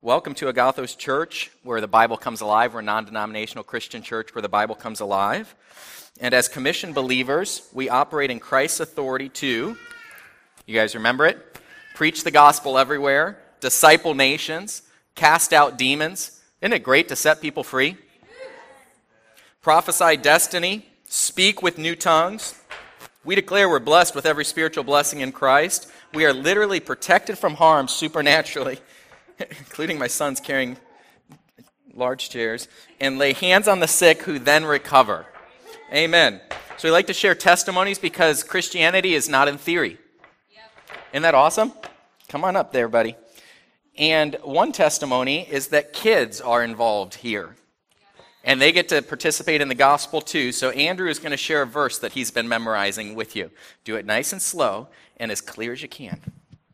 Welcome to Agathos Church, where the Bible comes alive. We're a non-denominational Christian church where the Bible comes alive. And as commissioned believers, we operate in Christ's authority to, you guys remember it? Preach the gospel everywhere, disciple nations, cast out demons. Isn't it great to set people free? Prophesy destiny, speak with new tongues. We declare we're blessed with every spiritual blessing in Christ. We are literally protected from harm supernaturally, including my sons carrying large chairs, and lay hands on the sick who then recover. Amen. So we like to share testimonies because Christianity is not in theory. Isn't that awesome? Come on up there, buddy. And one testimony is that kids are involved here. And they get to participate in the gospel too. So Andrew is going to share a verse that he's been memorizing with you. Do it nice and slow and as clear as you can.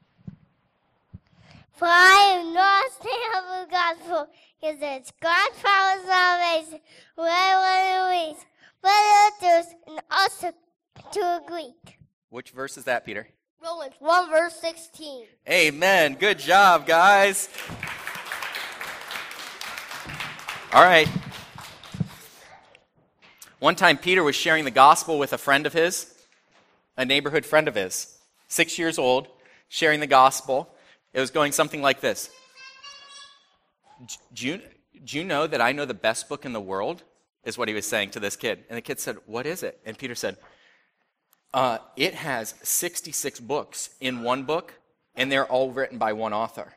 For I am not ashamed of the gospel, because it's God power salvation, wherever it is, whether Jews and also to a Greek. Which verse is that, Peter? Romans 1 verse 16. Amen. Good job, guys. All right. One time Peter was sharing the gospel with a friend of his, a neighborhood friend of his, 6 years old, sharing the gospel. It was going something like this. Do you know that I know the best book in the world? Is what he was saying to this kid. And the kid said, what is it? And Peter said, it has 66 books in one book, and they're all written by one author.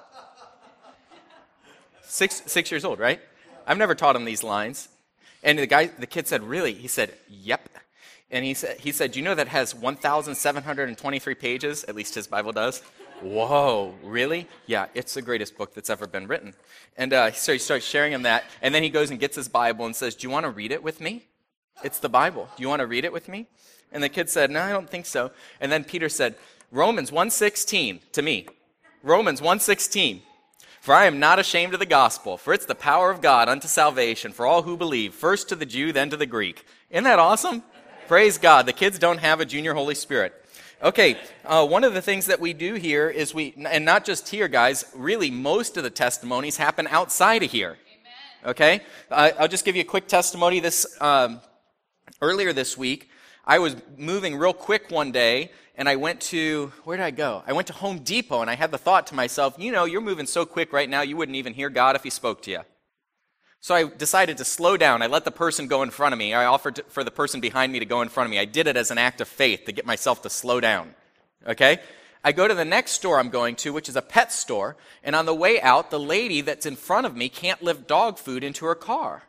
Six years old, right? I've never taught him these lines. And the kid said, really? He said, yep. And he said, do you know that has 1,723 pages? At least his Bible does. Whoa, really? Yeah, it's the greatest book that's ever been written. And so he starts sharing him that, and then he goes and gets his Bible and says, do you want to read it with me? It's the Bible. Do you want to read it with me? And the kid said, no, I don't think so. And then Peter said, Romans 1:16 to me. Romans 1:16. For I am not ashamed of the gospel, for it's the power of God unto salvation for all who believe, first to the Jew, then to the Greek. Isn't that awesome? Praise God. The kids don't have a junior Holy Spirit. Okay, one of the things that we do here is and not just here, guys, really most of the testimonies happen outside of here. Amen. Okay? I'll just give you a quick testimony. Earlier this week, I was moving real quick one day, and I went to, where did I go? I went to Home Depot, and I had the thought to myself, you're moving so quick right now, you wouldn't even hear God if he spoke to you. So I decided to slow down. I let the person go in front of me. I offered for the person behind me to go in front of me. I did it as an act of faith to get myself to slow down. Okay? I go to the next store I'm going to, which is a pet store, and on the way out, the lady that's in front of me can't lift dog food into her car.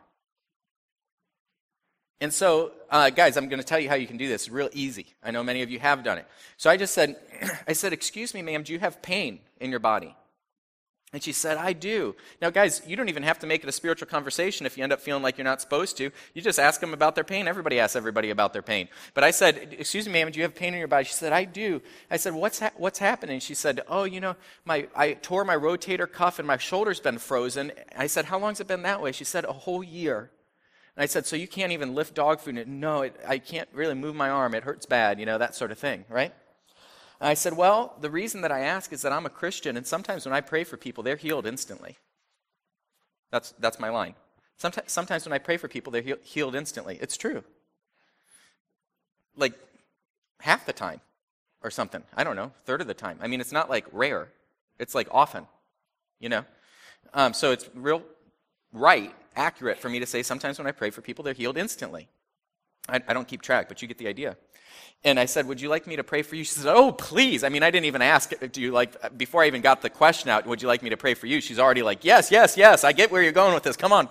And so, guys, I'm going to tell you how you can do this. It's real easy. I know many of you have done it. So I just said, excuse me, ma'am, do you have pain in your body? And she said, I do. Now, guys, you don't even have to make it a spiritual conversation if you end up feeling like you're not supposed to. You just ask them about their pain. Everybody asks everybody about their pain. But I said, excuse me, ma'am, do you have pain in your body? She said, I do. I said, what's happening? She said, I tore my rotator cuff and my shoulder's been frozen. I said, how long's it been that way? She said, a whole year. And I said, so you can't even lift dog food? No, I can't really move my arm. It hurts bad, that sort of thing, right? And I said, well, the reason that I ask is that I'm a Christian, and sometimes when I pray for people, they're healed instantly. That's my line. Sometimes when I pray for people, they're healed instantly. It's true. Like half the time or something. I don't know, a third of the time. I mean, it's not like rare. It's like often, So it's real right, accurate for me to say sometimes when I pray for people, they're healed instantly. I don't keep track, but you get the idea. And I said, would you like me to pray for you? She said, oh, please. I mean, I didn't even ask, before I even got the question out, would you like me to pray for you? She's already like, yes, yes, yes, I get where you're going with this. Come on.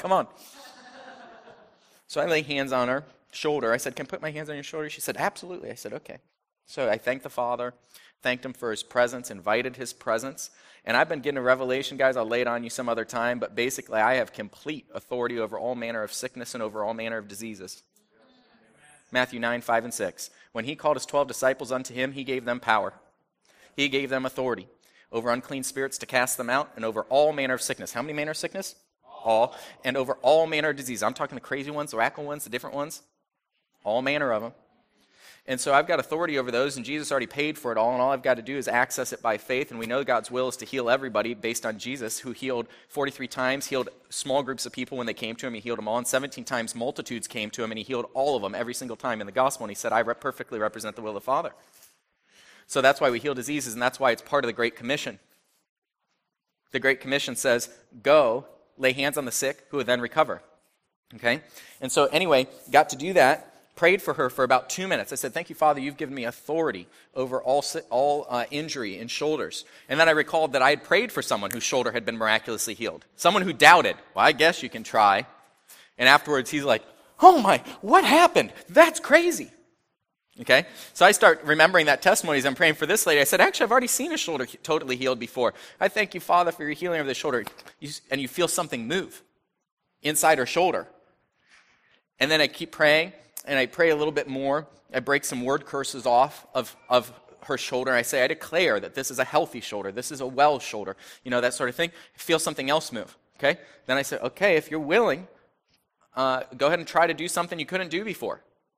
So I lay hands on her shoulder. I said, can I put my hands on your shoulder? She said, absolutely. I said, okay. So I thanked the Father, thanked him for his presence, invited his presence. And I've been getting a revelation, guys. I'll lay it on you some other time. But basically, I have complete authority over all manner of sickness and over all manner of diseases. Matthew 9, 5, and 6. When he called his 12 disciples unto him, he gave them power. He gave them authority over unclean spirits to cast them out and over all manner of sickness. How many manner of sickness? All. And over all manner of disease. I'm talking the crazy ones, the wacko ones, the different ones. All manner of them. And so I've got authority over those, and Jesus already paid for it all, and all I've got to do is access it by faith. And we know God's will is to heal everybody based on Jesus, who healed 43 times, healed small groups of people when they came to him. He healed them all, and 17 times multitudes came to him, and he healed all of them every single time in the gospel. And he said, I perfectly represent the will of the Father. So that's why we heal diseases, and that's why it's part of the Great Commission. The Great Commission says, go, lay hands on the sick, who will then recover. Okay? And so anyway, got to do that. Prayed for her for about 2 minutes. I said, thank you, Father, you've given me authority over all injury in shoulders. And then I recalled that I had prayed for someone whose shoulder had been miraculously healed. Someone who doubted. Well, I guess you can try. And afterwards, he's like, oh my, what happened? That's crazy. Okay? So I start remembering that testimony as I'm praying for this lady. I said, actually, I've already seen a shoulder totally healed before. I thank you, Father, for your healing of the shoulder. And you feel something move inside her shoulder. And then I keep praying. And I pray a little bit more. I break some word curses off of her shoulder. I say, I declare that this is a healthy shoulder. This is a well shoulder. That sort of thing. I feel something else move. Okay? Then I say, okay, if you're willing, go ahead and try to do something you couldn't do before.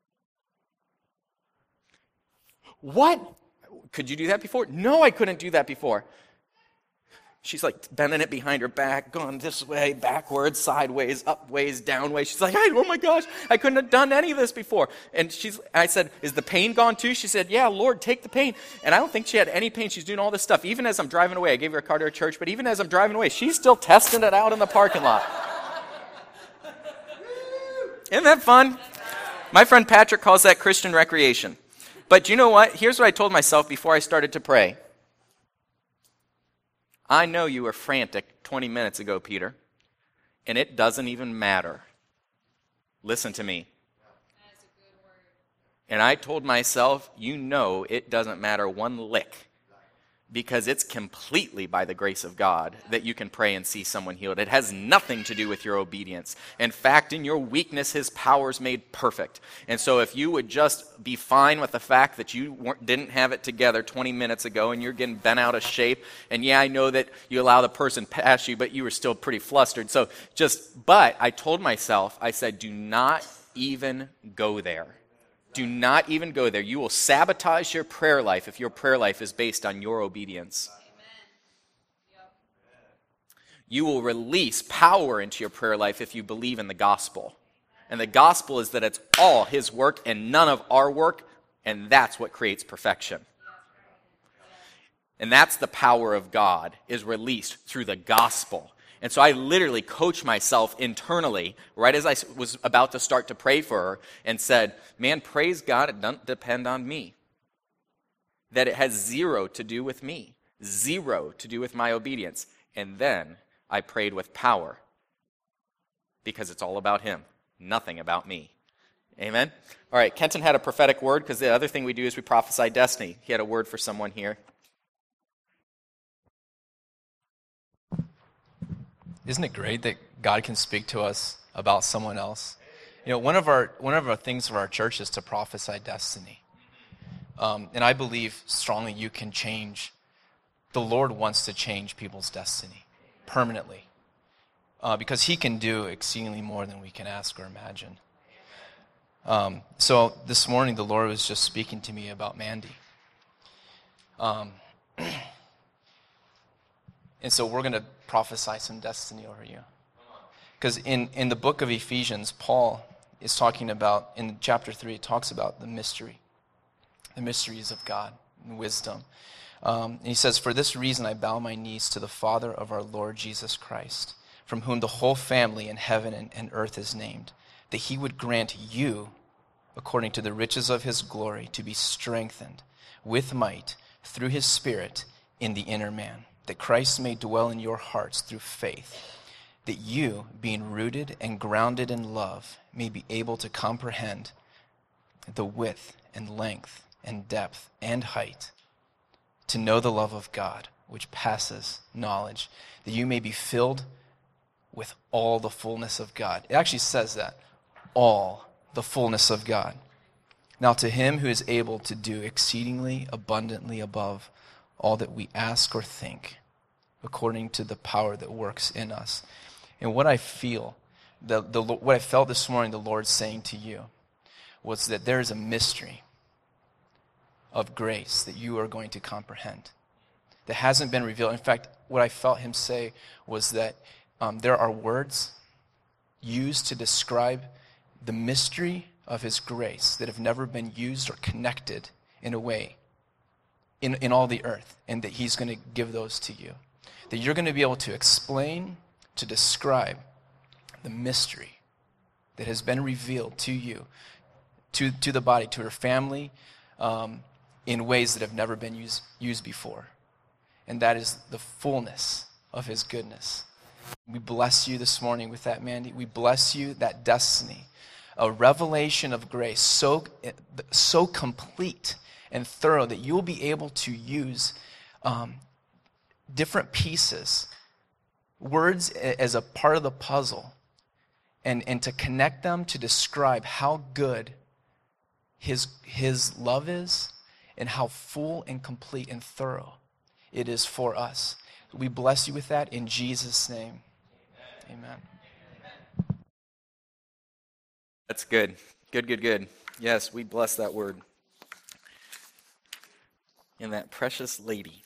What? Could you do that before? No, I couldn't do that before. She's like bending it behind her back, going this way, backwards, sideways, upways, downways. She's like, oh my gosh, I couldn't have done any of this before. And I said, is the pain gone too? She said, yeah, Lord, take the pain. And I don't think she had any pain. She's doing all this stuff. Even as I'm driving away, I gave her a car to her church, but even as I'm driving away, she's still testing it out in the parking lot. Isn't that fun? My friend Patrick calls that Christian recreation. But you know what? Here's what I told myself before I started to pray. I know you were frantic 20 minutes ago, Peter, and it doesn't even matter. Listen to me. That's a good word. And I told myself, it doesn't matter one lick, because it's completely by the grace of God that you can pray and see someone healed. It has nothing to do with your obedience. In fact, in your weakness, his power is made perfect. And so if you would just be fine with the fact that you didn't have it together 20 minutes ago and you're getting bent out of shape, and yeah, I know that you allow the person past you, but you were still pretty flustered. But I told myself, I said, do not even go there. Do not even go there. You will sabotage your prayer life if your prayer life is based on your obedience. Yep. You will release power into your prayer life if you believe in the gospel. And the gospel is that it's all his work and none of our work, and that's what creates perfection. And that's the power of God, is released through the gospel. And so I literally coached myself internally right as I was about to start to pray for her and said, man, praise God, it doesn't depend on me. That it has zero to do with me, zero to do with my obedience. And then I prayed with power because it's all about him, nothing about me. Amen? All right, Kenton had a prophetic word because the other thing we do is we prophesy destiny. He had a word for someone here. Isn't it great that God can speak to us about someone else? One of our things for our church is to prophesy destiny. And I believe strongly you can change. The Lord wants to change people's destiny permanently because he can do exceedingly more than we can ask or imagine. So this morning, the Lord was just speaking to me about Mandy. And so we're going to prophesy some destiny over you. Because in the book of Ephesians, Paul is talking about, in chapter 3, it talks about the mysteries of God and wisdom. And he says, for this reason I bow my knees to the Father of our Lord Jesus Christ, from whom the whole family in heaven and earth is named, that he would grant you, according to the riches of his glory, to be strengthened with might through his Spirit in the inner man, that Christ may dwell in your hearts through faith, that you, being rooted and grounded in love, may be able to comprehend the width and length and depth and height, to know the love of God, which passes knowledge, that you may be filled with all the fullness of God. It actually says that, all the fullness of God. Now to him who is able to do exceedingly abundantly above all that we ask or think, according to the power that works in us. And what I feel, what I felt this morning the Lord saying to you, was that there is a mystery of grace that you are going to comprehend that hasn't been revealed. In fact, what I felt him say was that there are words used to describe the mystery of his grace that have never been used or connected in a way in all the earth, and that he's going to give those to you. That you're going to be able to explain, to describe the mystery that has been revealed to you, to the body, to her family, in ways that have never been used before. And that is the fullness of his goodness. We bless you this morning with that, Mandy. We bless you, that destiny, a revelation of grace so complete and thorough that you'll be able to use different pieces, words as a part of the puzzle, and to connect them to describe how good his love is and how full and complete and thorough it is for us. We bless you with that in Jesus' name. Amen. That's good. Good. Yes, we bless that word. And that precious lady.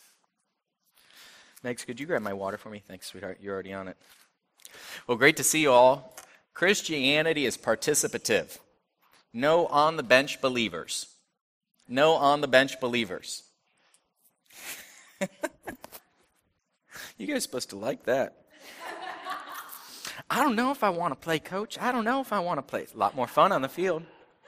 Megs, could you grab my water for me? Thanks, sweetheart. You're already on it. Well, great to see you all. Christianity is participative. No on-the-bench believers. No on-the-bench believers. You guys are supposed to like that. I don't know if I want to play, coach. I don't know if I want to play. It's a lot more fun on the field.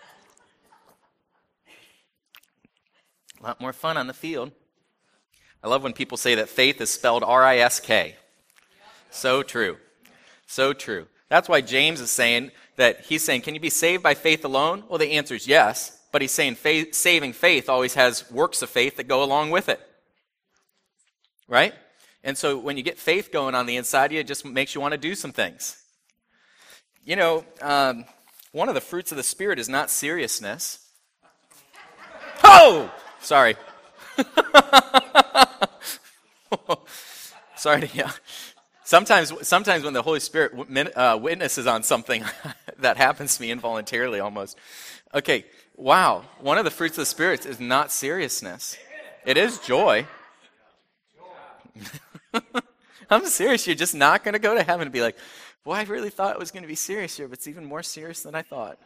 A lot more fun on the field. I love when people say that faith is spelled R-I-S-K. So true. So true. That's why James is saying that he's saying, can you be saved by faith alone? Well, the answer is yes. But he's saying saving faith always has works of faith that go along with it. Right? And so when you get faith going on the inside of you, it just makes you want to do some things. You know, one of the fruits of the Spirit is not seriousness. Oh! Sorry. Sorry to yell. Sometimes when the Holy Spirit witnesses on something, that happens to me involuntarily almost. Okay, wow. One of the fruits of the Spirit is not seriousness. It is joy. I'm serious. You're just not going to go to heaven and be like, boy, I really thought it was going to be serious here, but it's even more serious than I thought.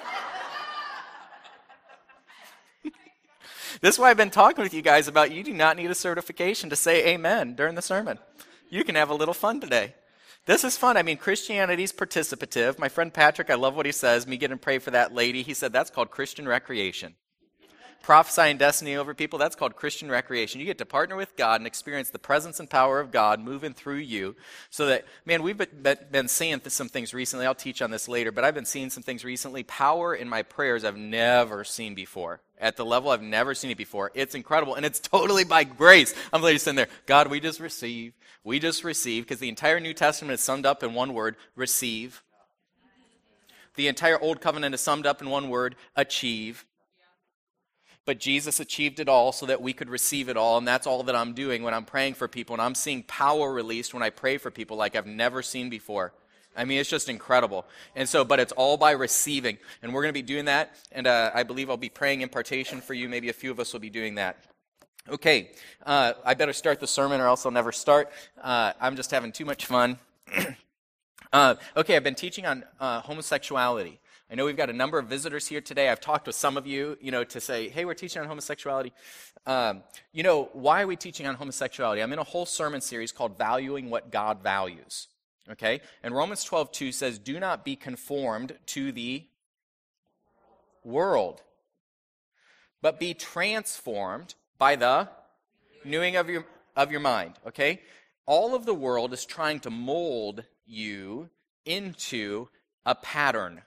This is why I've been talking with you guys about you do not need a certification to say amen during the sermon. You can have a little fun today. This is fun. I mean, Christianity's participative. My friend Patrick, I love what he says. Me get and pray for that lady. He said that's called Christian recreation. Prophesying destiny over people, that's called Christian recreation. You get to partner with God and experience the presence and power of God moving through you so that, man, we've been seeing some things recently. I'll teach on this later, but I've been seeing some things recently. Power in my prayers I've never seen before. At the level I've never seen it before. It's incredible, and it's totally by grace. I'm literally sitting there, God, we just receive, because the entire New Testament is summed up in one word, receive. The entire Old Covenant is summed up in one word, achieve. But Jesus achieved it all so that we could receive it all, and that's all that I'm doing when I'm praying for people, and I'm seeing power released when I pray for people like I've never seen before. I mean, it's just incredible. And so, but it's all by receiving, and we're going to be doing that, and I believe I'll be praying impartation for you. Maybe a few of us will be doing that. Okay, I better start the sermon or else I'll never start. I'm just having too much fun. Okay, I've been teaching on homosexuality. I know we've got a number of visitors here today. I've talked with some of you, to say, hey, we're teaching on homosexuality. Why are we teaching on homosexuality? I'm in a whole sermon series called Valuing What God Values. Okay? And Romans 12:2 says, do not be conformed to the world, but be transformed by the renewing of your mind. Okay? All of the world is trying to mold you into a pattern.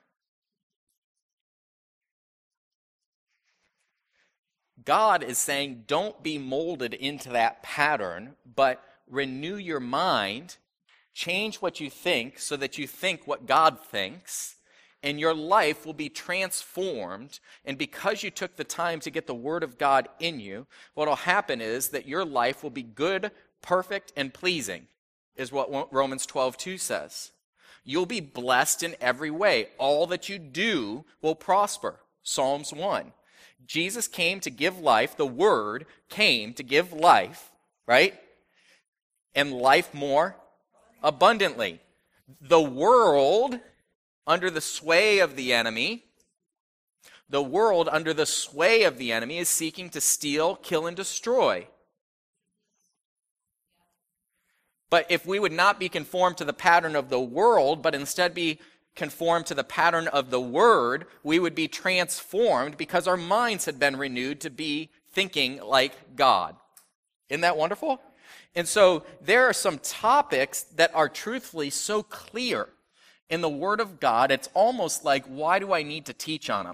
God is saying, don't be molded into that pattern, but renew your mind, change what you think so that you think what God thinks, and your life will be transformed. And because you took the time to get the Word of God in you, what will happen is that your life will be good, perfect, and pleasing, is what Romans 12:2 says. You'll be blessed in every way. All that you do will prosper. Psalms 1. Jesus came to give life. The Word came to give life, right? And life more abundantly. The world, under the sway of the enemy, is seeking to steal, kill, and destroy. But if we would not be conformed to the pattern of the world, but instead be conformed to the pattern of the Word, we would be transformed because our minds had been renewed to be thinking like God. Isn't that wonderful? And so there are some topics that are truthfully so clear in the Word of God, it's almost like, why do I need to teach on them?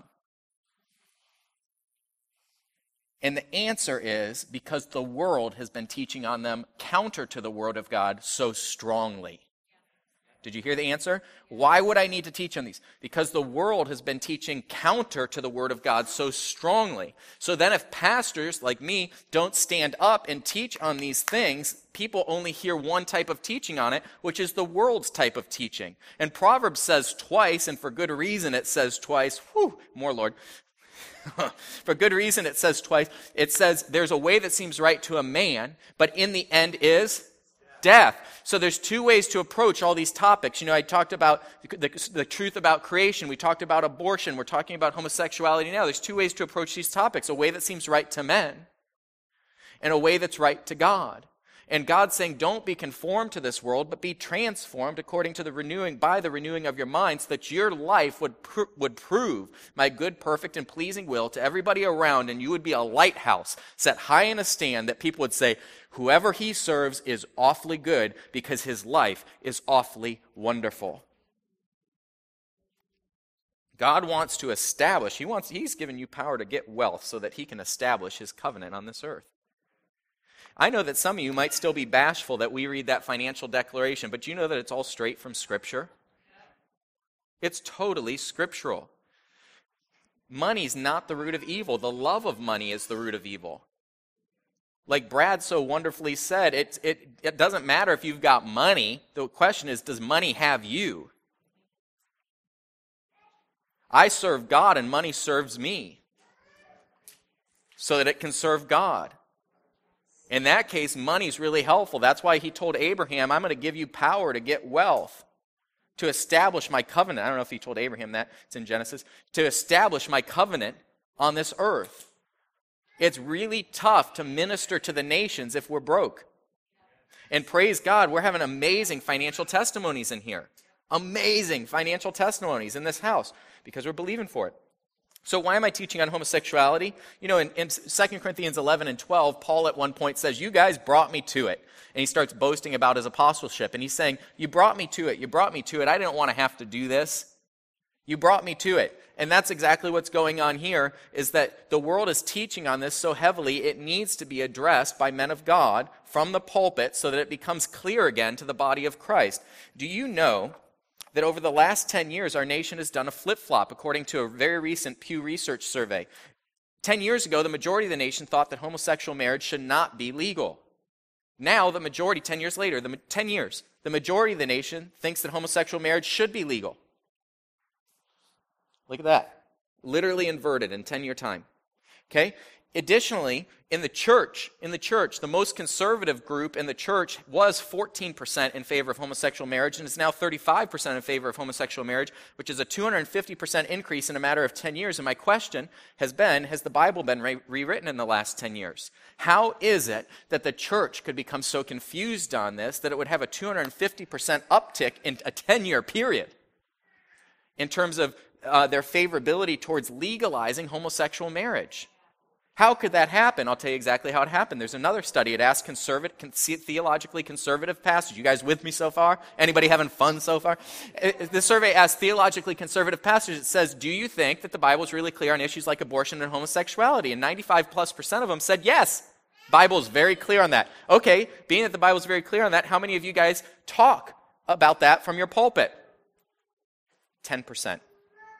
And the answer is because the world has been teaching on them counter to the Word of God so strongly. Did you hear the answer? Why would I need to teach on these? Because the world has been teaching counter to the Word of God so strongly. So then if pastors like me don't stand up and teach on these things, people only hear one type of teaching on it, which is the world's type of teaching. And Proverbs says twice, and for good reason it says twice, more Lord. For good reason it says twice. It says there's a way that seems right to a man, but in the end is death. So there's two ways to approach all these topics. I talked about the truth about creation. We talked about abortion. We're talking about homosexuality now. There's two ways to approach these topics. A way that seems right to men and a way that's right to God. And God's saying, don't be conformed to this world, but be transformed according to by the renewing of your mind, so that your life would prove my good, perfect, and pleasing will to everybody around, and you would be a lighthouse set high in a stand that people would say, whoever he serves is awfully good because his life is awfully wonderful. God wants to establish, he's given you power to get wealth so that he can establish his covenant on this earth. I know that some of you might still be bashful that we read that financial declaration, but you know that it's all straight from Scripture? It's totally scriptural. Money's not the root of evil. The love of money is the root of evil. Like Brad so wonderfully said, it doesn't matter if you've got money. The question is, does money have you? I serve God and money serves me so that it can serve God. In that case, money's really helpful. That's why he told Abraham, I'm going to give you power to get wealth, to establish my covenant. I don't know if he told Abraham that. It's in Genesis. To establish my covenant on this earth. It's really tough to minister to the nations if we're broke. And praise God, we're having amazing financial testimonies in here. Amazing financial testimonies in this house because we're believing for it. So why am I teaching on homosexuality? In 2 Corinthians 11 and 12, Paul at one point says, you guys brought me to it. And he starts boasting about his apostleship. And he's saying, you brought me to it. You brought me to it. I didn't want to have to do this. You brought me to it. And that's exactly what's going on here, is that the world is teaching on this so heavily, it needs to be addressed by men of God from the pulpit so that it becomes clear again to the body of Christ. Do you know that over the last 10 years, our nation has done a flip-flop, according to a very recent Pew Research survey. 10 years ago, the majority of the nation thought that homosexual marriage should not be legal. Now, the majority, 10 years later, the majority of the nation thinks that homosexual marriage should be legal. Look at that. Literally inverted in 10-year time. Okay? Additionally, in the church, the most conservative group in the church was 14% in favor of homosexual marriage and is now 35% in favor of homosexual marriage, which is a 250% increase in a matter of 10 years. And my question has the Bible been rewritten in the last 10 years? How is it that the church could become so confused on this that it would have a 250% uptick in a 10-year period in terms of their favorability towards legalizing homosexual marriage? How could that happen? I'll tell you exactly how it happened. There's another study. It asked theologically conservative pastors. You guys with me so far? Anybody having fun so far? The survey asked theologically conservative pastors. It says, do you think that the Bible is really clear on issues like abortion and homosexuality? And 95+% of them said yes. Bible is very clear on that. Okay, being that the Bible is very clear on that, how many of you guys talk about that from your pulpit? 10%.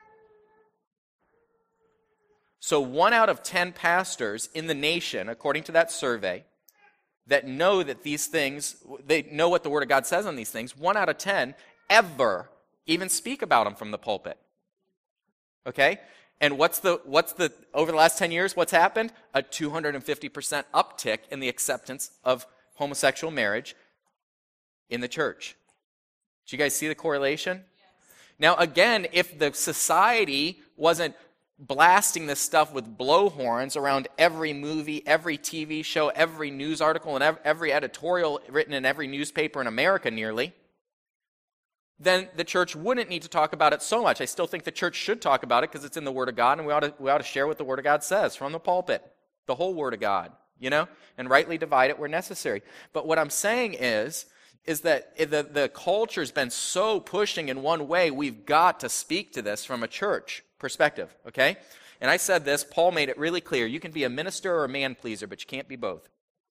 So 1 out of 10 pastors in the nation, according to that survey, that know that these things, they know what the Word of God says on these things, 1 out of 10 ever even speak about them from the pulpit. Okay? And what's the over the last 10 years, what's happened? A 250% uptick in the acceptance of homosexual marriage in the church. Do you guys see the correlation? Yes. Now, again, if the society wasn't blasting this stuff with blowhorns around every movie, every TV show, every news article, and every editorial written in every newspaper in America nearly, then the church wouldn't need to talk about it so much. I still think the church should talk about it because it's in the Word of God, and we ought to share what the Word of God says from the pulpit, the whole Word of God, and rightly divide it where necessary. But what I'm saying is that the culture's been so pushing in one way, we've got to speak to this from a church perspective, okay? And I said this, Paul made it really clear. You can be a minister or a man-pleaser, but you can't be both.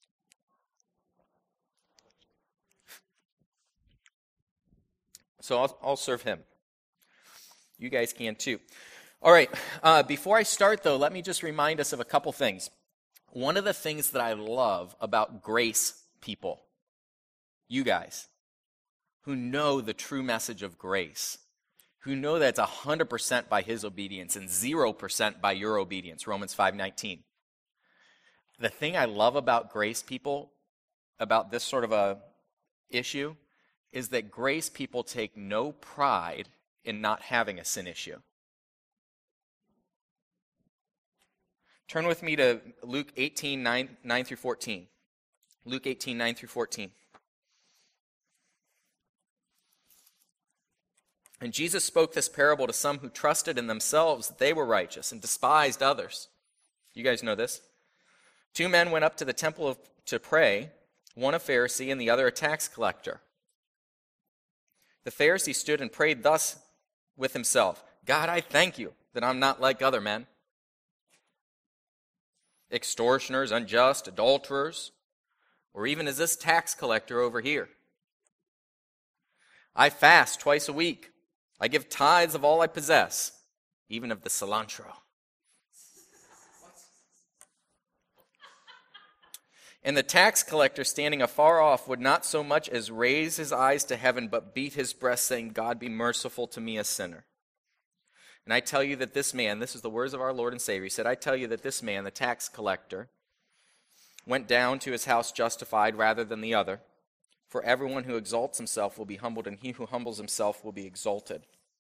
So I'll serve him. You guys can too. All right, before I start though, let me just remind us of a couple things. One of the things that I love about grace people, you guys, who know the true message of grace, who know that it's 100% by his obedience and 0% by your obedience, Romans 5:19. The thing I love about grace people, about this sort of a issue, is that grace people take no pride in not having a sin issue. Turn with me to Luke 18, 9 through 14. Luke 18, 9 through 14. And Jesus spoke this parable to some who trusted in themselves that they were righteous and despised others. You guys know this. 2 men went up to the temple to pray, one a Pharisee and the other a tax collector. The Pharisee stood and prayed thus with himself, God, I thank you that I'm not like other men, extortioners, unjust, adulterers, or even as this tax collector over here. I fast twice a week. I give tithes of all I possess, even of the cilantro. And the tax collector, standing afar off, would not so much as raise his eyes to heaven, but beat his breast, saying, God, be merciful to me, a sinner. And I tell you that this man, this is the words of our Lord and Savior, he said, I tell you that this man, the tax collector, went down to his house justified rather than the other. For everyone who exalts himself will be humbled, and he who humbles himself will be exalted.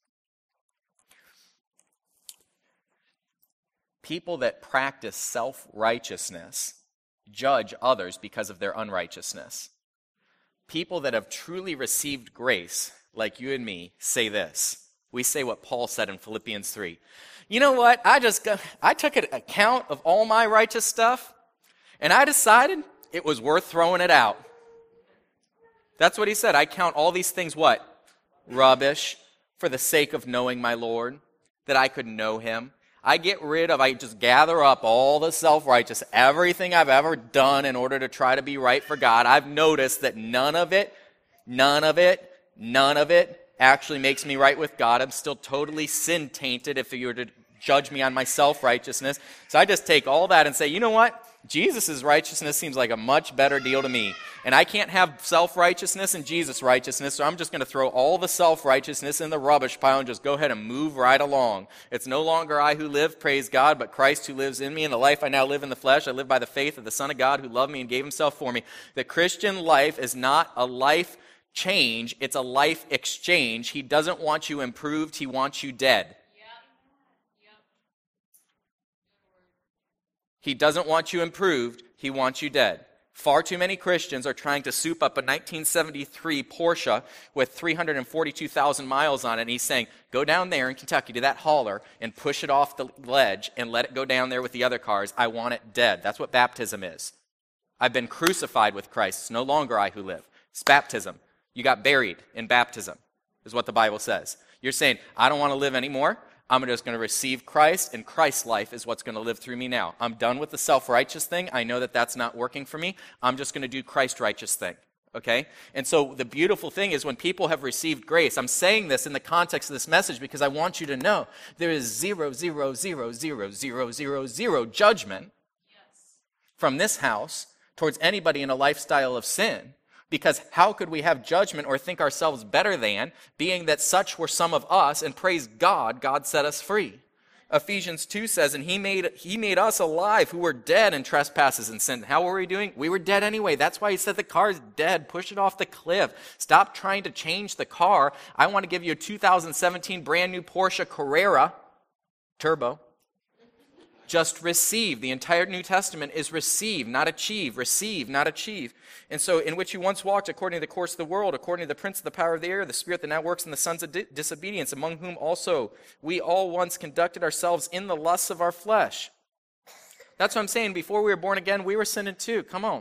People that practice self-righteousness judge others because of their unrighteousness. People that have truly received grace, like you and me, say this. We say what Paul said in Philippians 3. You know what? I took an account of all my righteous stuff, and I decided it was worth throwing it out. That's what he said. I count all these things what? Rubbish, for the sake of knowing my Lord, that I could know him. I just gather up all the self-righteous, everything I've ever done in order to try to be right for God. I've noticed that none of it actually makes me right with God. I'm still totally sin-tainted if you were to judge me on my self-righteousness. So I just take all that and say, you know what? Jesus' righteousness seems like a much better deal to me. And I can't have self-righteousness and Jesus' righteousness, so I'm just going to throw all the self-righteousness in the rubbish pile and just go ahead and move right along. It's no longer I who live, praise God, but Christ who lives in me. And the life I now live in the flesh, I live by the faith of the Son of God who loved me and gave himself for me. The Christian life is not a life change, it's a life exchange. He doesn't want you improved, he wants you dead. He doesn't want you improved, he wants you dead. Far too many Christians are trying to soup up a 1973 Porsche with 342,000 miles on it, and he's saying, go down there in Kentucky to that hauler and push it off the ledge and let it go down there with the other cars. I want it dead. That's what baptism is. I've been crucified with Christ. It's no longer I who live. It's baptism. You got buried in baptism, is what the Bible says. You're saying, I don't want to live anymore. I'm just going to receive Christ, and Christ's life is what's going to live through me now. I'm done with the self-righteous thing. I know that that's not working for me. I'm just going to do Christ-righteous thing, okay? And so the beautiful thing is when people have received grace, I'm saying this in the context of this message because I want you to know there is 0 judgment from this house towards anybody in a lifestyle of sin. Because how could we have judgment or think ourselves better than, being that such were some of us, and praise God, God set us free. Ephesians 2 says, and he made us alive who were dead in trespasses and sin. How were we doing? We were dead anyway. That's why he said the car is dead. Push it off the cliff. Stop trying to change the car. I want to give you a 2017 brand new Porsche Carrera Turbo. Just receive. The entire New Testament is receive, not achieve. Receive, not achieve. And so, in which you once walked according to the course of the world, according to the prince of the power of the air, the spirit that now works in the sons of disobedience, among whom also we all once conducted ourselves in the lusts of our flesh. That's what I'm saying. Before we were born again, we were sinning too. Come on.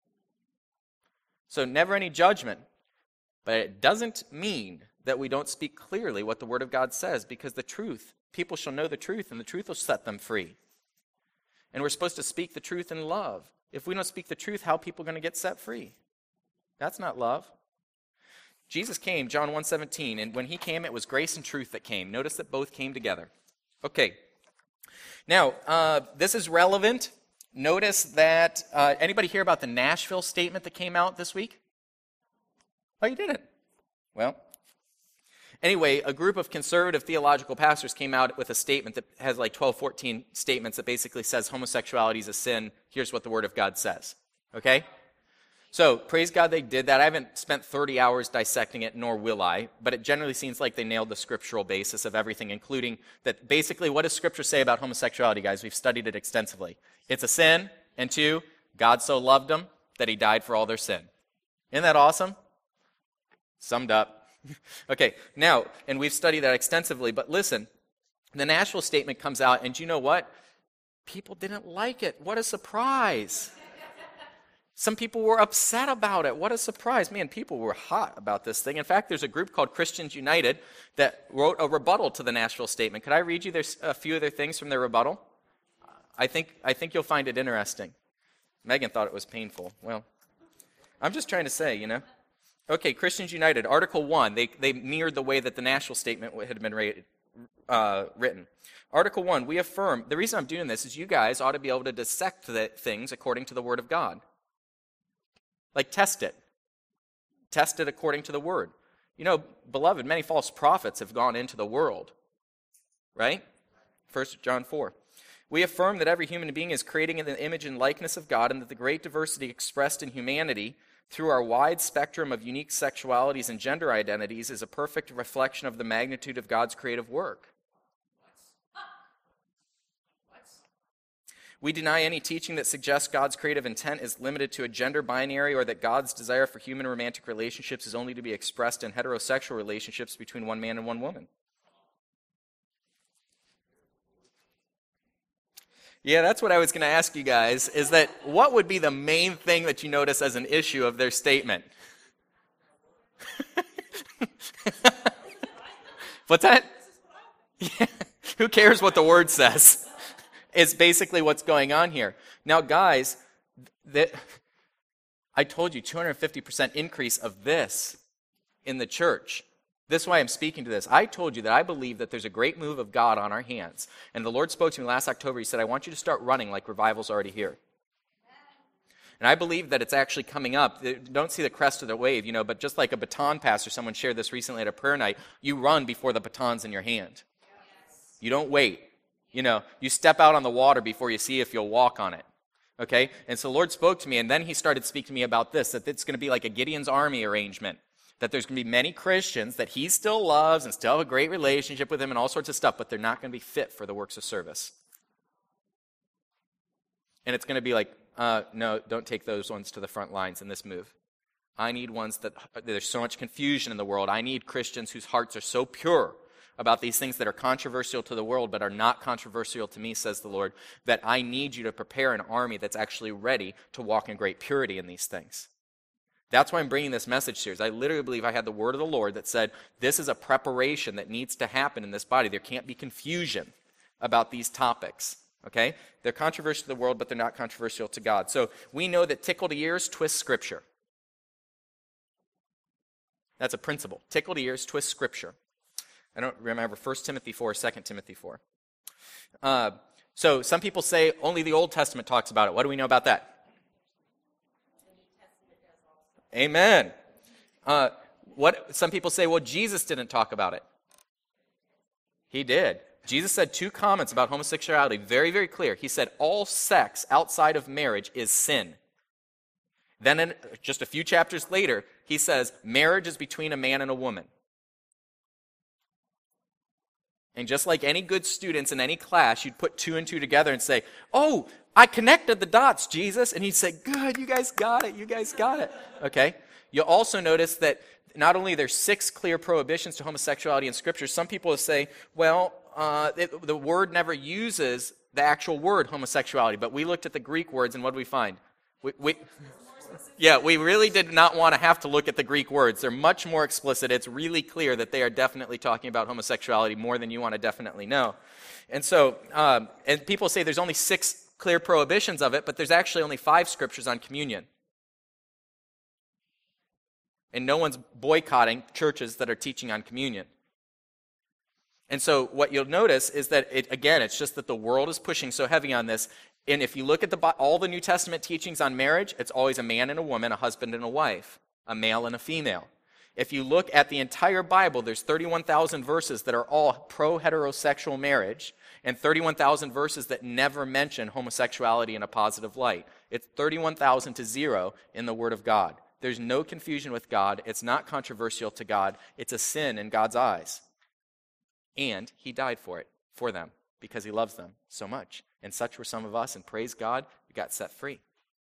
So, never any judgment. But it doesn't mean that we don't speak clearly what the Word of God says, because the truth, people shall know the truth, and the truth will set them free. And we're supposed to speak the truth in love. If we don't speak the truth, how are people going to get set free? That's not love. Jesus came, John 1:17, and when he came, it was grace and truth that came. Notice that both came together. Okay. Now, this is relevant. Notice that, anybody hear about the Nashville statement that came out this week? Oh, you didn't? Well, anyway, a group of conservative theological pastors came out with a statement that has like 12, 14 statements that basically says homosexuality is a sin. Here's what the Word of God says. Okay? So, praise God they did that. I haven't spent 30 hours dissecting it, nor will I, but it generally seems like they nailed the scriptural basis of everything, including that basically what does Scripture say about homosexuality, guys? We've studied it extensively. It's a sin, and 2, God so loved them that he died for all their sin. Isn't that awesome? Summed up. Okay, now, and we've studied that extensively, but listen, the Nashville statement comes out, and you know what? People didn't like it. What a surprise. Some people were upset about it. What a surprise. Man, people were hot about this thing. In fact, there's a group called Christians United that wrote a rebuttal to the Nashville statement. Could I read you a few of their things from their rebuttal? I think you'll find it interesting. Megan thought it was painful. Well, I'm just trying to say, you know. Okay, Christians United, Article 1, they mirrored the way that the Nashville statement had been written. Article 1, we affirm, the reason I'm doing this is you guys ought to be able to dissect the things according to the Word of God. Like test it. Test it according to the Word. You know, beloved, many false prophets have gone into the world. Right? 1 John 4. We affirm that every human being is created in the image and likeness of God, and that the great diversity expressed in humanity through our wide spectrum of unique sexualities and gender identities is a perfect reflection of the magnitude of God's creative work. We deny any teaching that suggests God's creative intent is limited to a gender binary, or that God's desire for human romantic relationships is only to be expressed in heterosexual relationships between one man and one woman. Yeah, that's what I was going to ask you guys, is that what would be the main thing that you notice as an issue of their statement? What's that? Yeah. Who cares what the Word says? Is basically what's going on here. Now, guys, I told you 250% increase of this in the church. This is why I'm speaking to this. I told you that I believe that there's a great move of God on our hands. And the Lord spoke to me last October. He said, I want you to start running like revival's already here. And I believe that it's actually coming up. Don't see the crest of the wave, you know, but just like a baton pass, or someone shared this recently at a prayer night, you run before the baton's in your hand. You don't wait. You know, you step out on the water before you see if you'll walk on it. Okay? And so the Lord spoke to me, and then he started speaking to me about this, that it's going to be like a Gideon's army arrangement. That there's going to be many Christians that he still loves and still have a great relationship with him and all sorts of stuff, but they're not going to be fit for the works of service. And it's going to be like, no, don't take those ones to the front lines in this move. I need ones that, there's so much confusion in the world. I need Christians whose hearts are so pure about these things that are controversial to the world but are not controversial to me, says the Lord, that I need you to prepare an army that's actually ready to walk in great purity in these things. That's why I'm bringing this message series. I literally believe I had the word of the Lord that said, this is a preparation that needs to happen in this body. There can't be confusion about these topics, okay? They're controversial to the world, but they're not controversial to God. So we know that tickled ears twist Scripture. That's a principle. Tickled ears twist Scripture. I don't remember 1 Timothy 4, 2 Timothy 4. So some people say only the Old Testament talks about it. What do we know about that? Amen. What some people say, well, Jesus didn't talk about it. He did. Jesus said two comments about homosexuality, very, very clear. He said, all sex outside of marriage is sin. Then in just a few chapters later, he says, marriage is between a man and a woman. And just like any good students in any class, you'd put two and two together and say, oh, I connected the dots, Jesus. And he'd say, good, you guys got it, you guys got it. Okay? You'll also notice that not only there's 6 clear prohibitions to homosexuality in Scripture, some people will say, well, the word never uses the actual word homosexuality, but we looked at the Greek words, and what did we find? We really did not want to have to look at the Greek words. They're much more explicit. It's really clear that they are definitely talking about homosexuality more than you want to definitely know. And so, and people say there's only 6 clear prohibitions of it, but there's actually only 5 scriptures on communion. And no one's boycotting churches that are teaching on communion. And so what you'll notice is that, it's just that the world is pushing so heavy on this. And if you look at all the New Testament teachings on marriage, it's always a man and a woman, a husband and a wife, a male and a female. If you look at the entire Bible, there's 31,000 verses that are all pro-heterosexual marriage and 31,000 verses that never mention homosexuality in a positive light. It's 31,000 to 0 in the Word of God. There's no confusion with God. It's not controversial to God. It's a sin in God's eyes. And he died for them, because he loves them so much. And such were some of us, and praise God, we got set free.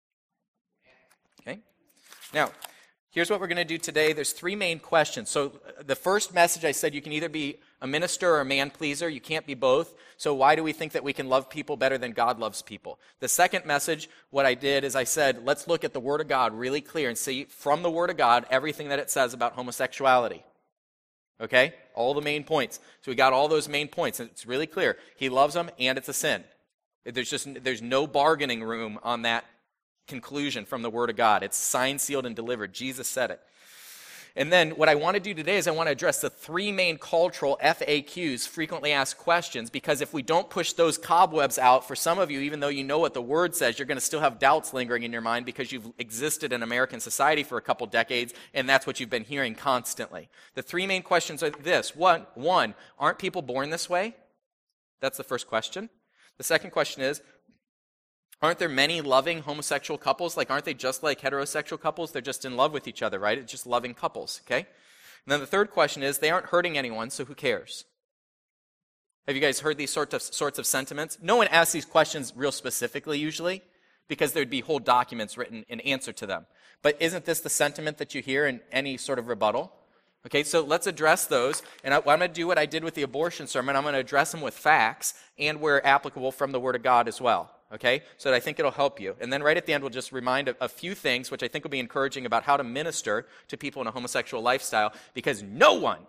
Okay? Now, here's what we're going to do today. There's 3 main questions. So the first message, I said you can either be a minister or a man-pleaser. You can't be both. So why do we think that we can love people better than God loves people? The second message, what I did is I said, let's look at the Word of God really clear and see from the Word of God everything that it says about homosexuality. Okay? All the main points. So we got all those main points. And it's really clear. He loves them, and it's a sin. There's no bargaining room on that conclusion from the Word of God. It's signed, sealed, and delivered. Jesus said it. And then what I want to do today is I want to address the 3 main cultural FAQs, frequently asked questions, because if we don't push those cobwebs out, for some of you, even though you know what the Word says, you're going to still have doubts lingering in your mind because you've existed in American society for a couple decades, and that's what you've been hearing constantly. The 3 main questions are this. One, aren't people born this way? That's the first question. The second question is, aren't there many loving homosexual couples? Like, aren't they just like heterosexual couples? They're just in love with each other, right? It's just loving couples, okay? And then the third question is, they aren't hurting anyone, so who cares? Have you guys heard these sorts of sentiments? No one asks these questions real specifically, usually, because there'd be whole documents written in answer to them. But isn't this the sentiment that you hear in any sort of rebuttal? Okay, so let's address those. And I'm going to do what I did with the abortion sermon. I'm going to address them with facts and where applicable from the Word of God as well. Okay, so I think it'll help you. And then right at the end, we'll just remind a few things, which I think will be encouraging about how to minister to people in a homosexual lifestyle, because no one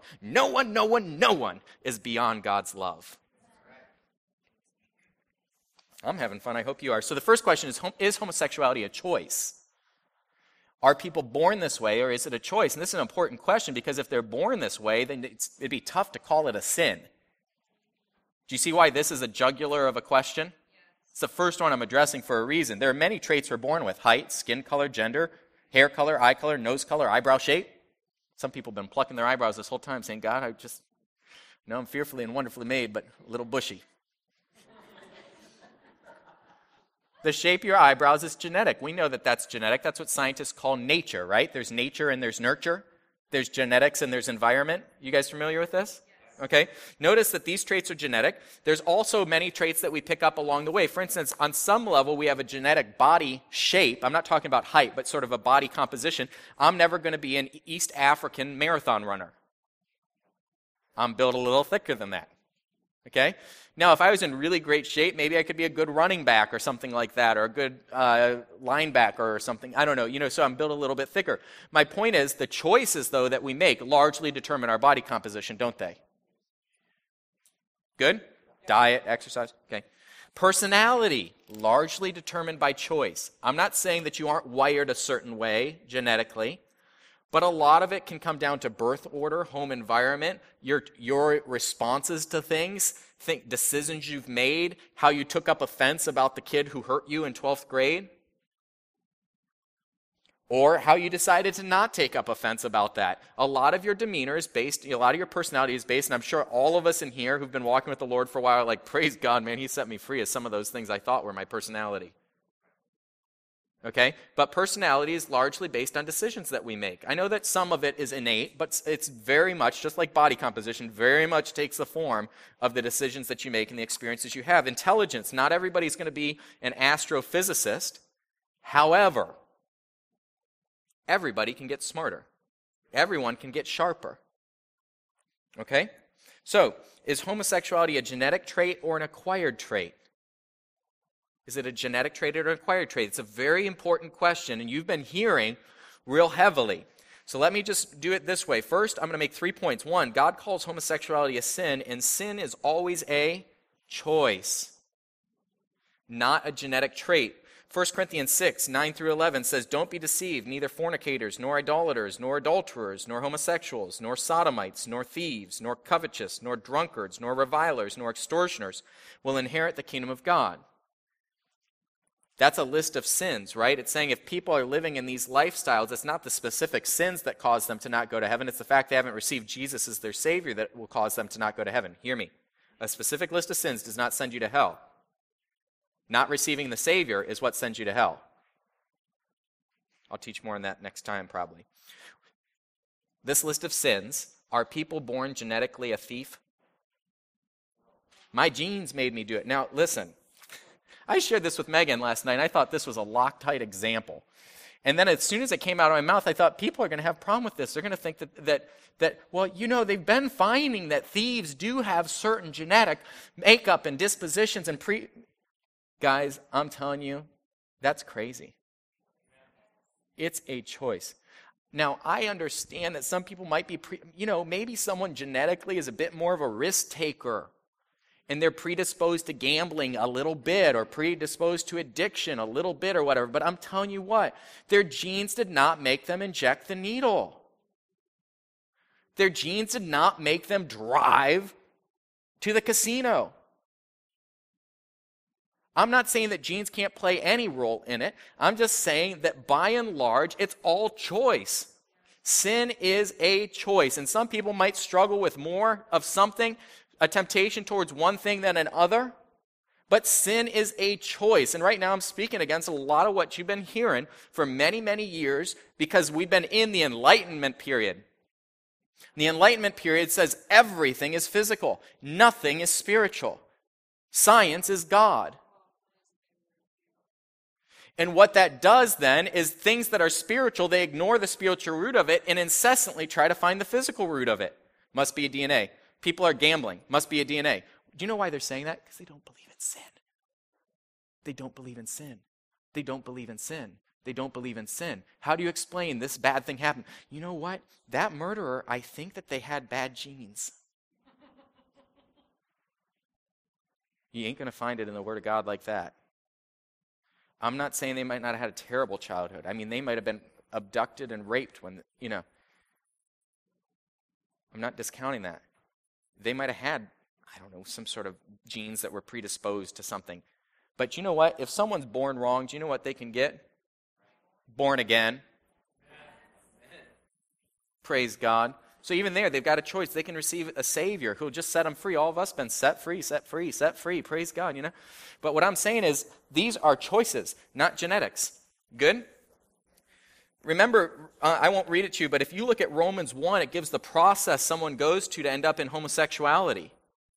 is beyond God's love. I'm having fun. I hope you are. So the first question is homosexuality a choice? Are people born this way, or is it a choice? And this is an important question, because if they're born this way, then it'd be tough to call it a sin. Do you see why this is a jugular of a question? It's the first one I'm addressing for a reason. There are many traits we're born with: height, skin color, gender, hair color, eye color, nose color, eyebrow shape. Some people have been plucking their eyebrows this whole time saying, God, I'm fearfully and wonderfully made, but a little bushy. The shape of your eyebrows is genetic. We know that that's genetic. That's what scientists call nature, right? There's nature and there's nurture. There's genetics and there's environment. You guys familiar with this? Okay. Notice that these traits are genetic. There's also many traits that we pick up along the way. For instance, on some level, we have a genetic body shape. I'm not talking about height, but sort of a body composition. I'm never going to be an East African marathon runner. I'm built a little thicker than that. Okay? Now, if I was in really great shape, maybe I could be a good running back or something like that, or a good linebacker or something. I don't know. So I'm built a little bit thicker. My point is, the choices, though, that we make largely determine our body composition, don't they? Good? Diet, exercise, okay. Personality, largely determined by choice. I'm not saying that you aren't wired a certain way genetically, but a lot of it can come down to birth order, home environment, your responses to things, decisions you've made, how you took up offense about the kid who hurt you in 12th grade. or how you decided to not take up offense about that. A lot of your demeanor is based, a lot of your personality is based, and I'm sure all of us in here who've been walking with the Lord for a while are like, praise God, man, he set me free of some of those things I thought were my personality. Okay? But personality is largely based on decisions that we make. I know that some of it is innate, but it's very much, just like body composition, very much takes the form of the decisions that you make and the experiences you have. Intelligence, not everybody's going to be an astrophysicist. However, everybody can get smarter. Everyone can get sharper. Okay? So, is homosexuality a genetic trait or an acquired trait? Is it a genetic trait or an acquired trait? It's a very important question, and you've been hearing real heavily. So let me just do it this way. First, I'm going to make 3 points. One, God calls homosexuality a sin, and sin is always a choice, not a genetic trait. 1 Corinthians 6, 9 through 11 says, don't be deceived, neither fornicators, nor idolaters, nor adulterers, nor homosexuals, nor sodomites, nor thieves, nor covetous, nor drunkards, nor revilers, nor extortioners will inherit the kingdom of God. That's a list of sins, right? It's saying if people are living in these lifestyles, it's not the specific sins that cause them to not go to heaven. It's the fact they haven't received Jesus as their Savior that will cause them to not go to heaven. Hear me. A specific list of sins does not send you to hell. Not receiving the Savior is what sends you to hell. I'll teach more on that next time, probably. This list of sins, are people born genetically a thief? My genes made me do it. Now, listen. I shared this with Megan last night, and I thought this was a Loctite example. And then as soon as it came out of my mouth, I thought people are going to have a problem with this. They're going to think that well, they've been finding that thieves do have certain genetic makeup and dispositions and Guys, I'm telling you, that's crazy. It's a choice. Now, I understand that some people might be, maybe someone genetically is a bit more of a risk taker, and they're predisposed to gambling a little bit, or predisposed to addiction a little bit, or whatever. But I'm telling you what, their genes did not make them inject the needle. Their genes did not make them drive to the casino. I'm not saying that genes can't play any role in it. I'm just saying that by and large, it's all choice. Sin is a choice. And some people might struggle with more of something, a temptation towards one thing than another. But sin is a choice. And right now I'm speaking against a lot of what you've been hearing for many, many years because we've been in the Enlightenment period. The Enlightenment period says everything is physical. Nothing is spiritual. Science is God. And what that does then is things that are spiritual, they ignore the spiritual root of it and incessantly try to find the physical root of it. Must be a DNA. People are gambling. Must be a DNA. Do you know why they're saying that? Because they don't believe in sin. They don't believe in sin. They don't believe in sin. They don't believe in sin. How do you explain this bad thing happened? You know what? That murderer, I think that they had bad genes. You ain't going to find it in the Word of God like that. I'm not saying they might not have had a terrible childhood. I mean, they might have been abducted and raped when, I'm not discounting that. They might have had, some sort of genes that were predisposed to something. But you know what? If someone's born wrong, do you know what they can get? Born again. Praise God. So even there, they've got a choice. They can receive a Savior who'll just set them free. All of us been set free, set free, set free. Praise God, But what I'm saying is, these are choices, not genetics. Good? Remember, I won't read it to you, but if you look at Romans 1, it gives the process someone goes to end up in homosexuality.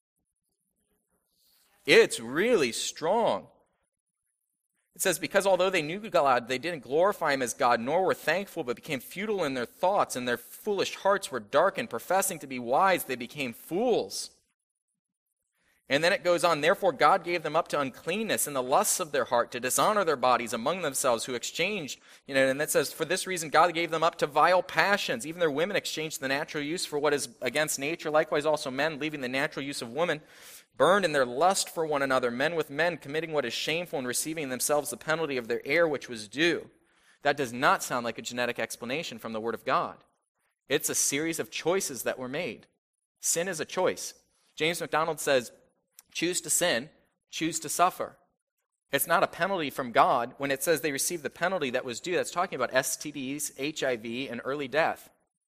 It's really strong. It says, because although they knew God, they didn't glorify Him as God, nor were thankful, but became futile in their thoughts, and their foolish hearts were darkened. Professing to be wise, they became fools. And then it goes on, therefore God gave them up to uncleanness and the lusts of their heart, to dishonor their bodies among themselves, who exchanged, and that says, for this reason God gave them up to vile passions. Even their women exchanged the natural use for what is against nature. Likewise also men, leaving the natural use of women, burned in their lust for one another, men with men, committing what is shameful and receiving themselves the penalty of their error which was due. That does not sound like a genetic explanation from the Word of God. It's a series of choices that were made. Sin is a choice. James MacDonald says, choose to sin, choose to suffer. It's not a penalty from God. When it says they received the penalty that was due, that's talking about STDs, HIV, and early death.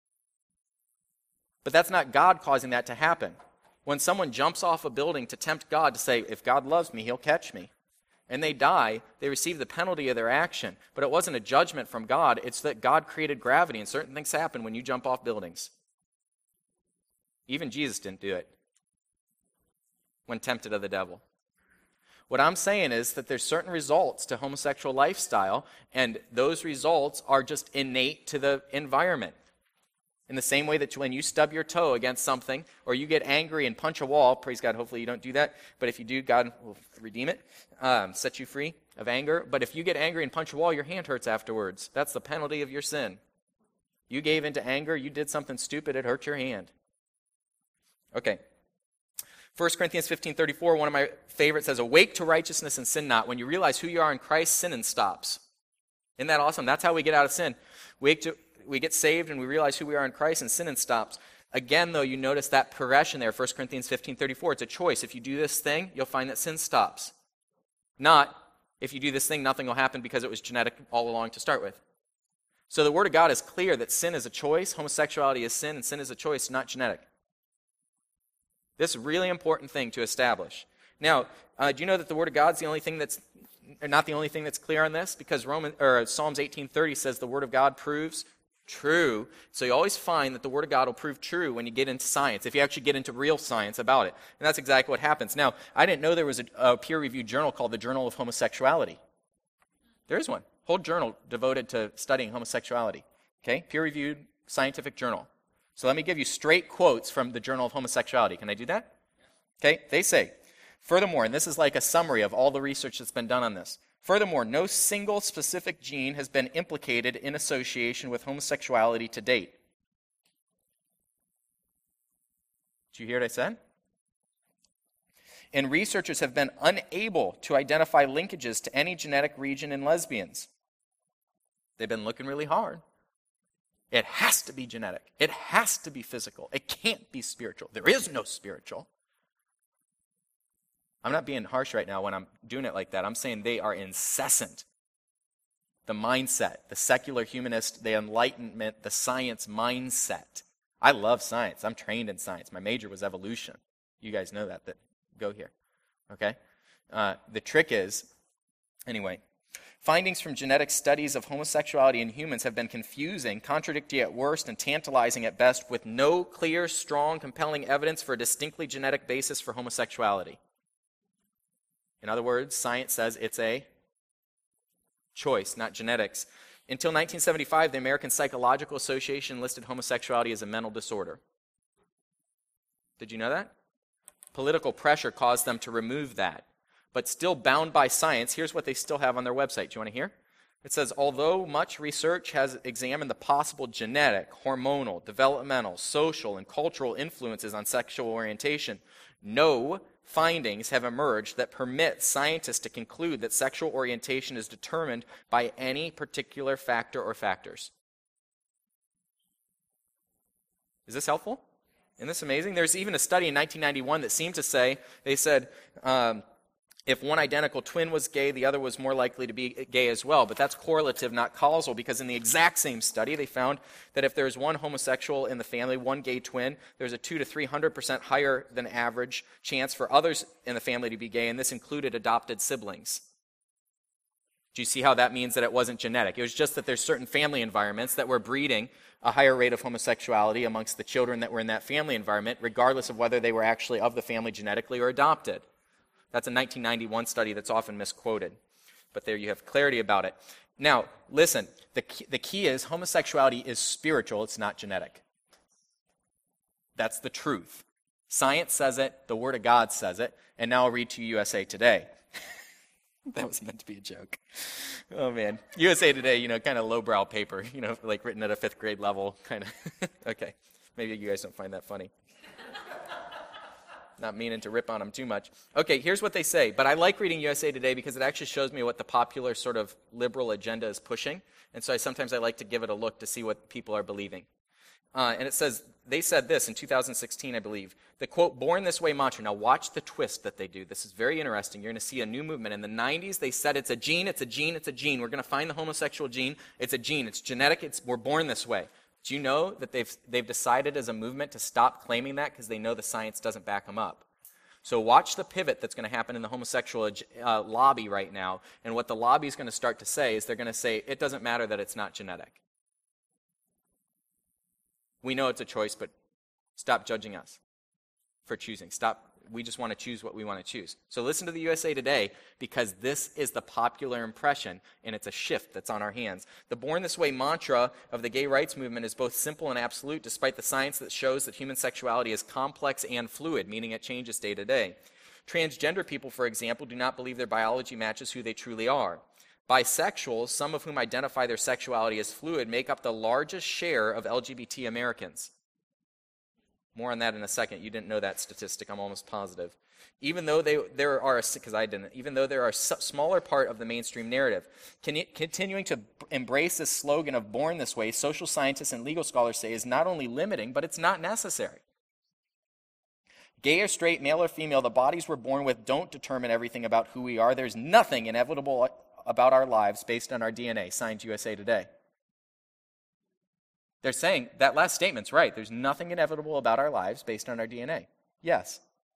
But that's not God causing that to happen. When someone jumps off a building to tempt God to say, if God loves me, he'll catch me, and they die, they receive the penalty of their action. But it wasn't a judgment from God. It's that God created gravity, and certain things happen when you jump off buildings. Even Jesus didn't do it when tempted of the devil. What I'm saying is that there's certain results to homosexual lifestyle, and those results are just innate to the environment. In the same way that when you stub your toe against something, or you get angry and punch a wall, praise God, hopefully you don't do that, but if you do, God will redeem it, set you free of anger. But if you get angry and punch a wall, your hand hurts afterwards. That's the penalty of your sin. You gave into anger, you did something stupid, it hurt your hand. Okay. 1 Corinthians 15:34, one of my favorites, says, awake to righteousness and sin not. When you realize who you are in Christ, sinning stops. Isn't that awesome? That's how we get out of sin. We get saved and we realize who we are in Christ, and sinning stops. Again, though, you notice that progression there, 1 Corinthians 15:34. It's a choice. If you do this thing, you'll find that sin stops. Not, if you do this thing, nothing will happen because it was genetic all along to start with. So the Word of God is clear that sin is a choice, homosexuality is sin, and sin is a choice, not genetic. This is a really important thing to establish. Now, do you know that the Word of God is the only thing that's, or not the only thing that's clear on this? Because Psalms 18:30 says the Word of God proves true. So you always find that the Word of God will prove true when you get into science, if you actually get into real science about it. And that's exactly what happens. Now, I didn't know there was a peer-reviewed journal called the Journal of Homosexuality. There is one. Whole journal devoted to studying homosexuality. Okay? Peer-reviewed scientific journal. So let me give you straight quotes from the Journal of Homosexuality. Can I do that? Okay, they say, furthermore, and this is like a summary of all the research that's been done on this. Furthermore, no single specific gene has been implicated in association with homosexuality to date. Did you hear what I said? And researchers have been unable to identify linkages to any genetic region in lesbians. They've been looking really hard. It has to be genetic. It has to be physical. It can't be spiritual. There is no spiritual. I'm not being harsh right now when I'm doing it like that. I'm saying they are incessant. The mindset, the secular humanist, the enlightenment, the science mindset. I love science. I'm trained in science. My major was evolution. You guys know that go here. Okay? The trick is, anyway, findings from genetic studies of homosexuality in humans have been confusing, contradictory at worst, and tantalizing at best, with no clear, strong, compelling evidence for a distinctly genetic basis for homosexuality. In other words, science says it's a choice, not genetics. Until 1975, the American Psychological Association listed homosexuality as a mental disorder. Did you know that? Political pressure caused them to remove that. But still bound by science, here's what they still have on their website. Do you want to hear? It says, although much research has examined the possible genetic, hormonal, developmental, social, and cultural influences on sexual orientation, no findings have emerged that permit scientists to conclude that sexual orientation is determined by any particular factor or factors. Is this helpful? Isn't this amazing? There's even a study in 1991 that seemed to say, they said, if one identical twin was gay, the other was more likely to be gay as well. But that's correlative, not causal, because in the exact same study, they found that if there's one homosexual in the family, one gay twin, there's a 200 to 300% higher than average chance for others in the family to be gay, and this included adopted siblings. Do you see how that means that it wasn't genetic? It was just that there's certain family environments that were breeding a higher rate of homosexuality amongst the children that were in that family environment, regardless of whether they were actually of the family genetically or adopted. That's a 1991 study that's often misquoted. But there you have clarity about it. Now, listen, the key is homosexuality is spiritual, it's not genetic. That's the truth. Science says it, the Word of God says it, and now I'll read to you USA Today. That was meant to be a joke. Oh, man. USA Today, kind of lowbrow paper, like written at a 5th grade level, kind of. Okay, maybe you guys don't find that funny. Not meaning to rip on them too much. Okay, here's what they say. But I like reading USA Today because it actually shows me what the popular sort of liberal agenda is pushing. And so sometimes I like to give it a look to see what people are believing. And it says, they said this in 2016, I believe. The quote, "Born This Way" mantra. Now watch the twist that they do. This is very interesting. You're going to see a new movement. In the 90s, they said it's a gene, it's a gene, it's a gene. We're going to find the homosexual gene. It's a gene. It's genetic. We're born this way. Do you know that they've decided as a movement to stop claiming that because they know the science doesn't back them up? So watch the pivot that's going to happen in the homosexual lobby right now. And what the lobby is going to start to say is they're going to say, it doesn't matter that it's not genetic. We know it's a choice, but stop judging us for choosing. Stop. We just want to choose what we want to choose. So listen to the USA Today, because this is the popular impression, and it's a shift that's on our hands. The Born This Way mantra of the gay rights movement is both simple and absolute, despite the science that shows that human sexuality is complex and fluid, meaning it changes day to day. Transgender people, for example, do not believe their biology matches who they truly are. Bisexuals, some of whom identify their sexuality as fluid, make up the largest share of LGBT Americans. More on that in a second. You didn't know that statistic, I'm almost positive. Even though there are a smaller part of the mainstream narrative. Continuing to embrace this slogan of "Born This Way," social scientists and legal scholars say is not only limiting, but it's not necessary. Gay or straight, male or female, the bodies we're born with don't determine everything about who we are. There's nothing inevitable about our lives based on our DNA, signed USA Today. They're saying that last statement's right. There's nothing inevitable about our lives based on our DNA. Yes.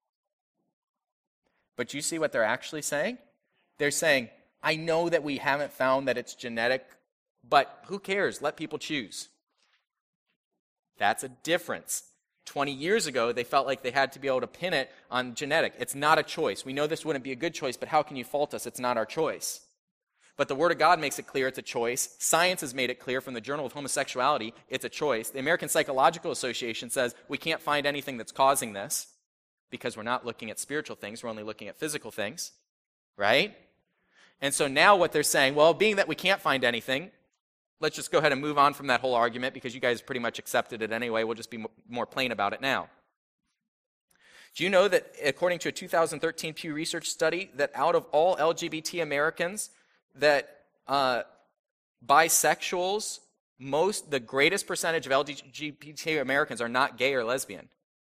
But you see what they're actually saying? They're saying, I know that we haven't found that it's genetic, but who cares? Let people choose. That's a difference. 20 years ago, they felt like they had to be able to pin it on genetic. It's not a choice. We know this wouldn't be a good choice, but how can you fault us? It's not our choice. But the Word of God makes it clear it's a choice. Science has made it clear from the Journal of Homosexuality it's a choice. The American Psychological Association says we can't find anything that's causing this because we're not looking at spiritual things. We're only looking at physical things, right? And so now what they're saying, well, being that we can't find anything, let's just go ahead and move on from that whole argument because you guys pretty much accepted it anyway. We'll just be more plain about it now. Do you know that according to a 2013 Pew Research study that out of all LGBT Americans, that bisexuals, the greatest percentage of LGBT Americans are not gay or lesbian.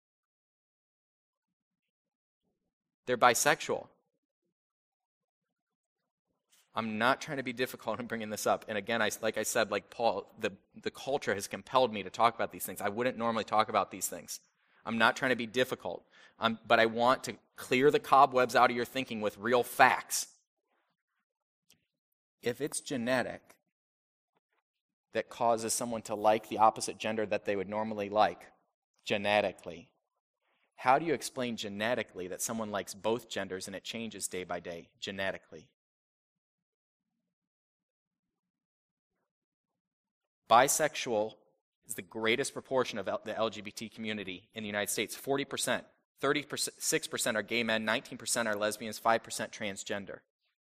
They're bisexual. I'm not trying to be difficult in bringing this up. And again, like I said, like Paul, the culture has compelled me to talk about these things. I wouldn't normally talk about these things. I'm not trying to be difficult. But I want to clear the cobwebs out of your thinking with real facts. If it's genetic that causes someone to like the opposite gender that they would normally like, genetically, how do you explain genetically that someone likes both genders and it changes day by day, genetically? Bisexual is the greatest proportion of the LGBT community in the United States, 40%. 36% are gay men, 19% are lesbians, 5% transgender.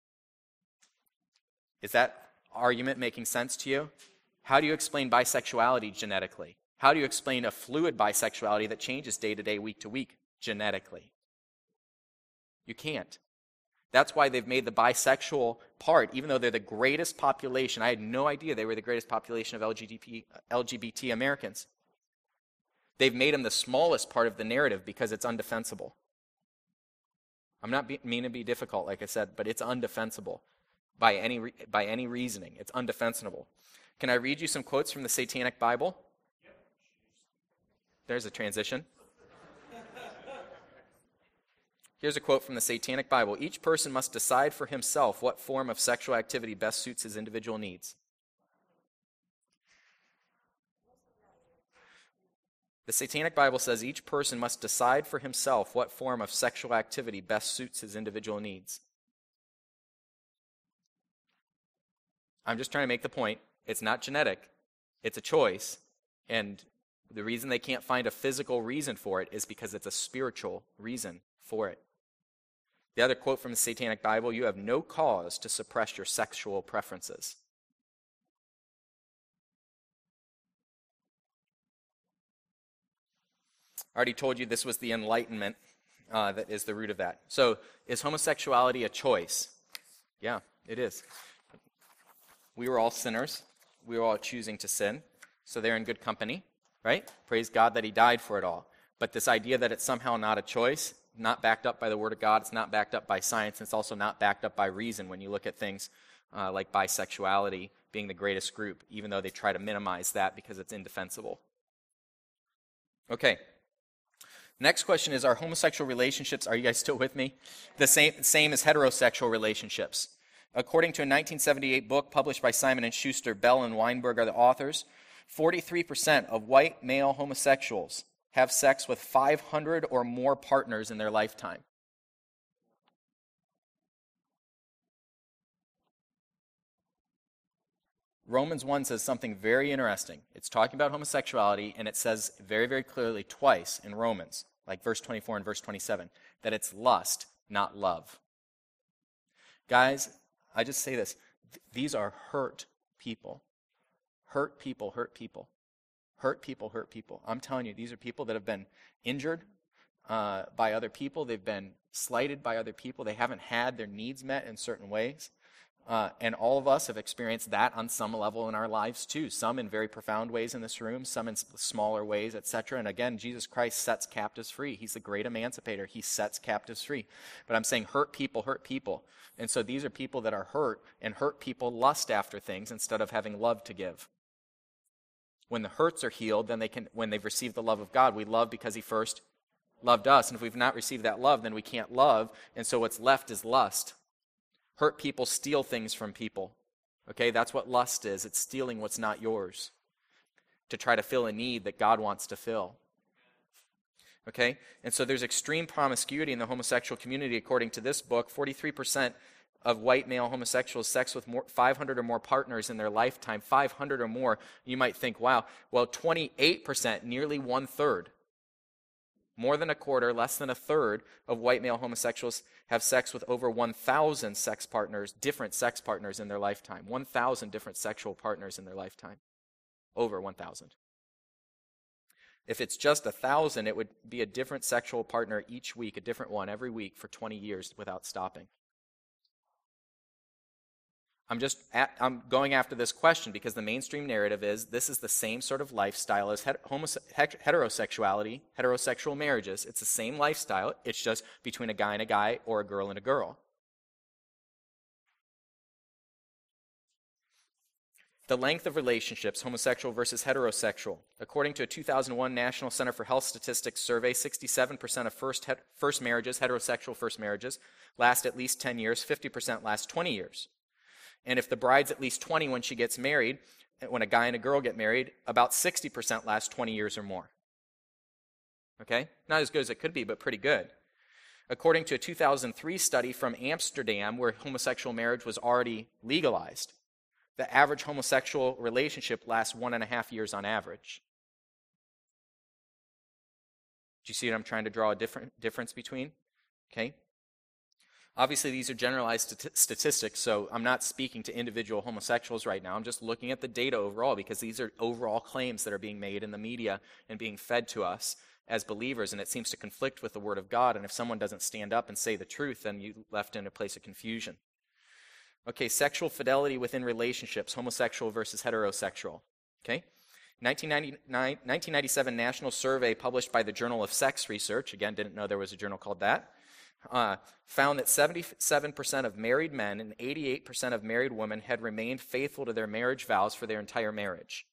Is that argument making sense to you? How do you explain bisexuality genetically? How do you explain a fluid bisexuality that changes day to day, week to week, genetically? You can't. That's why they've made the bisexual part, even though they're the greatest population. I had no idea they were the greatest population of LGBT Americans. They've made them the smallest part of the narrative because it's undefensible. I'm not meaning to be difficult, like I said, but it's undefensible. By any reasoning. It's undefensible. Can I read you some quotes from the Satanic Bible? There's a transition. Here's a quote from the Satanic Bible. Each person must decide for himself what form of sexual activity best suits his individual needs. The Satanic Bible says each person must decide for himself what form of sexual activity best suits his individual needs. I'm just trying to make the point. It's not genetic. It's a choice. And the reason they can't find a physical reason for it is because it's a spiritual reason for it. The other quote from the Satanic Bible, you have no cause to suppress your sexual preferences. I already told you this was the Enlightenment that is the root of that. So is homosexuality a choice? Yeah, it is. We were all sinners. We were all choosing to sin. So they're in good company. right? Praise God that he died for it all. But this idea that it's somehow not a choice, not backed up by the Word of God, it's not backed up by science, it's also not backed up by reason when you look at things like bisexuality being the greatest group, even though they try to minimize that because it's indefensible. Okay. Next question is, are homosexual relationships, are you guys still with me? The same as heterosexual relationships. According to a 1978 book published by Simon & Schuster, Bell and Weinberg are the authors, 43% of white male homosexuals have sex with 500 or more partners in their lifetime. Romans 1 says something very interesting. It's talking about homosexuality, and it says very, very clearly twice in Romans, like verse 24 and verse 27, that it's lust, not love. Guys, I just say this. These are hurt people. Hurt people, hurt people. Hurt people, hurt people. I'm telling you, these are people that have been injured by other people. They've been slighted by other people. They haven't had their needs met in certain ways. And all of us have experienced that on some level in our lives too. Some in very profound ways in this room, some in smaller ways, etc. And again, Jesus Christ sets captives free. He's the great emancipator. He sets captives free. But I'm saying hurt people, hurt people. And so these are people that are hurt, and hurt people lust after things instead of having love to give. When the hurts are healed, then when they've received the love of God, we love because he first loved us. And if we've not received that love, then we can't love. And so what's left is lust. Hurt people steal things from people. Okay, that's what lust is. It's stealing what's not yours to try to fill a need that God wants to fill. Okay, and so there's extreme promiscuity in the homosexual community. According to this book, 43% of white male homosexuals sex with 500 or more partners in their lifetime. 500 or more. You might think, wow. Well, 28%, nearly one-third, more than a quarter, less than a third of white male homosexuals have sex with over 1,000 sex partners, different sex partners in their lifetime. 1,000 different sexual partners in their lifetime. Over 1,000. If it's just 1,000, it would be a different sexual partner each week, a different one every week for 20 years without stopping. I'm going after this question because the mainstream narrative is this is the same sort of lifestyle as heterosexuality, heterosexual marriages. It's the same lifestyle. It's just between a guy and a guy or a girl and a girl. The length of relationships, homosexual versus heterosexual. According to a 2001 National Center for Health Statistics survey, 67% of first marriages, heterosexual first marriages, last at least 10 years, 50% last 20 years. And if the bride's at least 20 when she gets married, when a guy and a girl get married, about 60% last 20 years or more. Okay? Not as good as it could be, but pretty good. According to a 2003 study from Amsterdam, where homosexual marriage was already legalized, the average homosexual relationship lasts 1.5 years on average. Do you see what I'm trying to draw a difference between? Okay? Obviously, these are generalized statistics, so I'm not speaking to individual homosexuals right now. I'm just looking at the data overall because these are overall claims that are being made in the media and being fed to us as believers, and it seems to conflict with the Word of God. And if someone doesn't stand up and say the truth, then you're left in a place of confusion. Okay, sexual fidelity within relationships, homosexual versus heterosexual. Okay? 1997 national survey published by the Journal of Sex Research, again, didn't know there was a journal called that, found that 77% of married men and 88% of married women had remained faithful to their marriage vows for their entire marriage.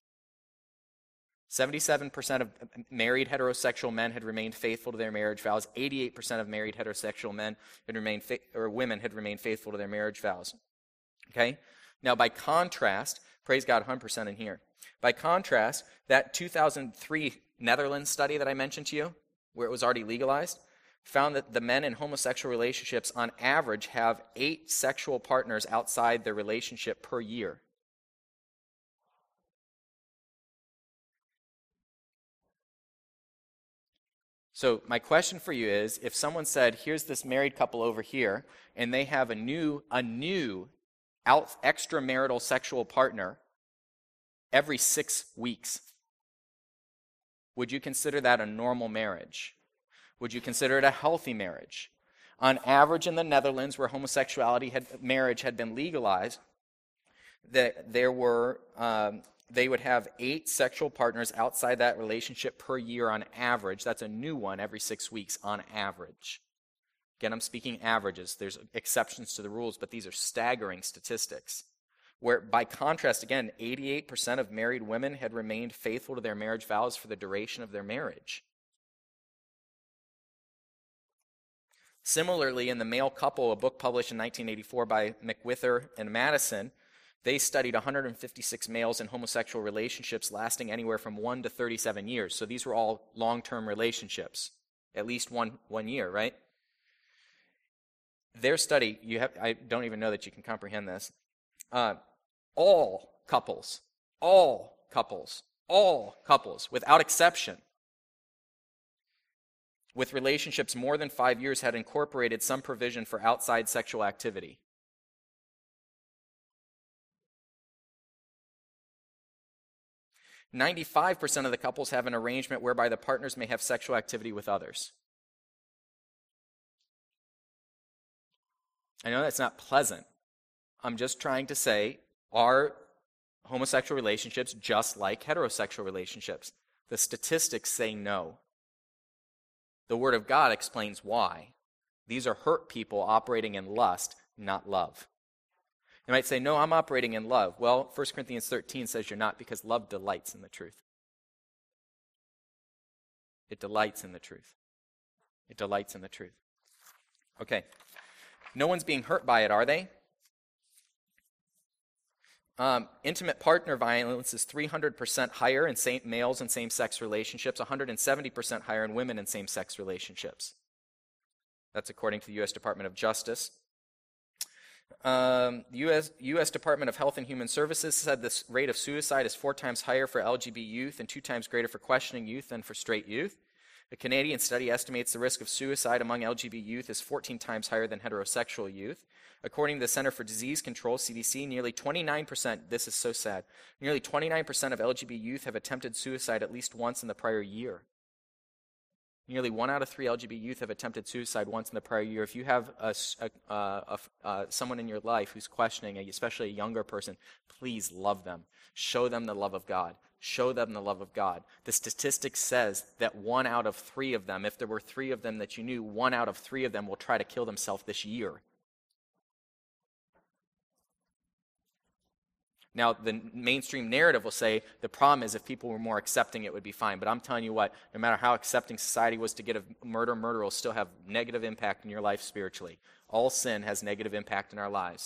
77% of married heterosexual men had remained faithful to their marriage vows. 88% of married heterosexual men had remained women had remained faithful to their marriage vows. Okay? Now, by contrast, praise God, 100% in here. By contrast, that 2003 Netherlands study that I mentioned to you, where it was already legalized, found that the men in homosexual relationships on average have 8 sexual partners outside their relationship per year. So my question for you is, if someone said, here's this married couple over here, and they have a new extramarital sexual partner every 6 weeks, would you consider that a normal marriage? Would you consider it a healthy marriage? On average in the Netherlands, where homosexuality marriage had been legalized, there were they would have 8 sexual partners outside that relationship per year on average. That's a new one every 6 weeks on average. Again, I'm speaking averages. There's exceptions to the rules, but these are staggering statistics. Where, by contrast, again, 88% of married women had remained faithful to their marriage vows for the duration of their marriage. Similarly, in The Male Couple, a book published in 1984 by McWhirter and Madison, they studied 156 males in homosexual relationships lasting anywhere from 1 to 37 years. So these were all long-term relationships, at least one year, right? Their study, I don't even know that you can comprehend this. All couples, without exception, with relationships more than 5 years had incorporated some provision for outside sexual activity. "95% of the couples have an arrangement whereby the partners may have sexual activity with others." I know that's not pleasant. I'm just trying to say, are homosexual relationships just like heterosexual relationships? The statistics say no. The Word of God explains why. These are hurt people operating in lust, not love. You might say, no, I'm operating in love. Well, 1 Corinthians 13 says you're not, because love delights in the truth. It delights in the truth. It delights in the truth. Okay. No one's being hurt by it, are they? Intimate partner violence is 300% higher in males in same-sex relationships, 170% higher in women in same-sex relationships. That's according to the U.S. Department of Justice. The U.S. Department of Health and Human Services said this rate of suicide is 4 times higher for LGBT youth and 2 times greater for questioning youth than for straight youth. A Canadian study estimates the risk of suicide among LGBT youth is 14 times higher than heterosexual youth. According to the Center for Disease Control, CDC, nearly 29%, this is so sad, nearly 29% of LGBT youth have attempted suicide at least once in the prior year. Nearly 1 out of 3 LGBT youth have attempted suicide once in the prior year. If you have someone in your life who's questioning, especially a younger person, please love them. Show them the love of God. Show them the love of God. The statistic says that 1 out of 3 of them, if there were 3 of them that you knew, 1 out of 3 of them will try to kill themselves this year. Now, the mainstream narrative will say the problem is if people were more accepting, it would be fine. But I'm telling you what, no matter how accepting society was to get a murder will still have negative impact in your life spiritually. All sin has negative impact in our lives.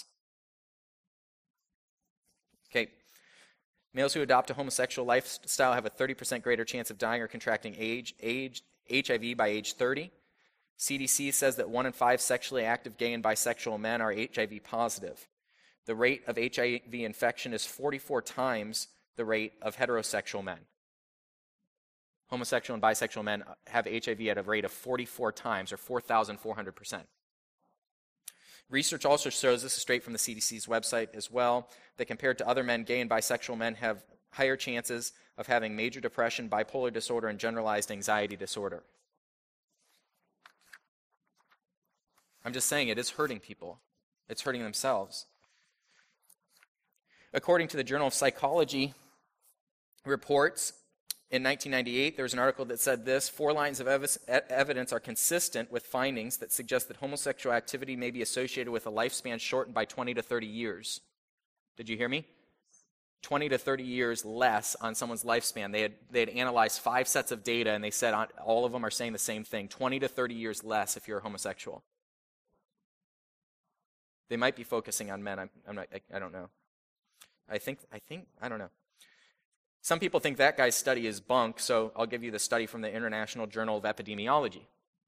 Okay. Males who adopt a homosexual lifestyle have a 30% greater chance of dying or contracting HIV by age 30. CDC says that 1 in 5 sexually active gay and bisexual men are HIV positive. The rate of HIV infection is 44 times the rate of heterosexual men. Homosexual and bisexual men have HIV at a rate of 44 times, or 4,400%. Research also shows, this is straight from the CDC's website as well, that compared to other men, gay and bisexual men have higher chances of having major depression, bipolar disorder, and generalized anxiety disorder. I'm just saying it is hurting people. It's hurting themselves. According to the Journal of Psychology reports, in 1998, there was an article that said this: 4 lines of evidence are consistent with findings that suggest that homosexual activity may be associated with a lifespan shortened by 20 to 30 years. Did you hear me? 20 to 30 years less on someone's lifespan. They had analyzed 5 sets of data, and they said all of them are saying the same thing: 20 to 30 years less if you're a homosexual. They might be focusing on men. I don't know. I don't know. Some people think that guy's study is bunk, so I'll give you the study from the International Journal of Epidemiology.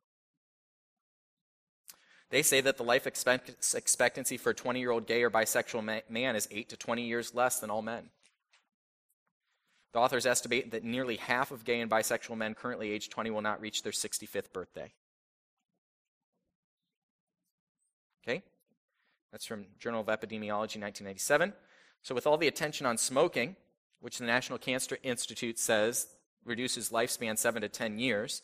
They say that the life expectancy for a 20-year-old gay or bisexual man is 8 to 20 years less than all men. The authors estimate that nearly half of gay and bisexual men currently age 20 will not reach their 65th birthday. Okay? That's from Journal of Epidemiology, 1997. So with all the attention on smoking, which the National Cancer Institute says reduces lifespan 7 to 10 years,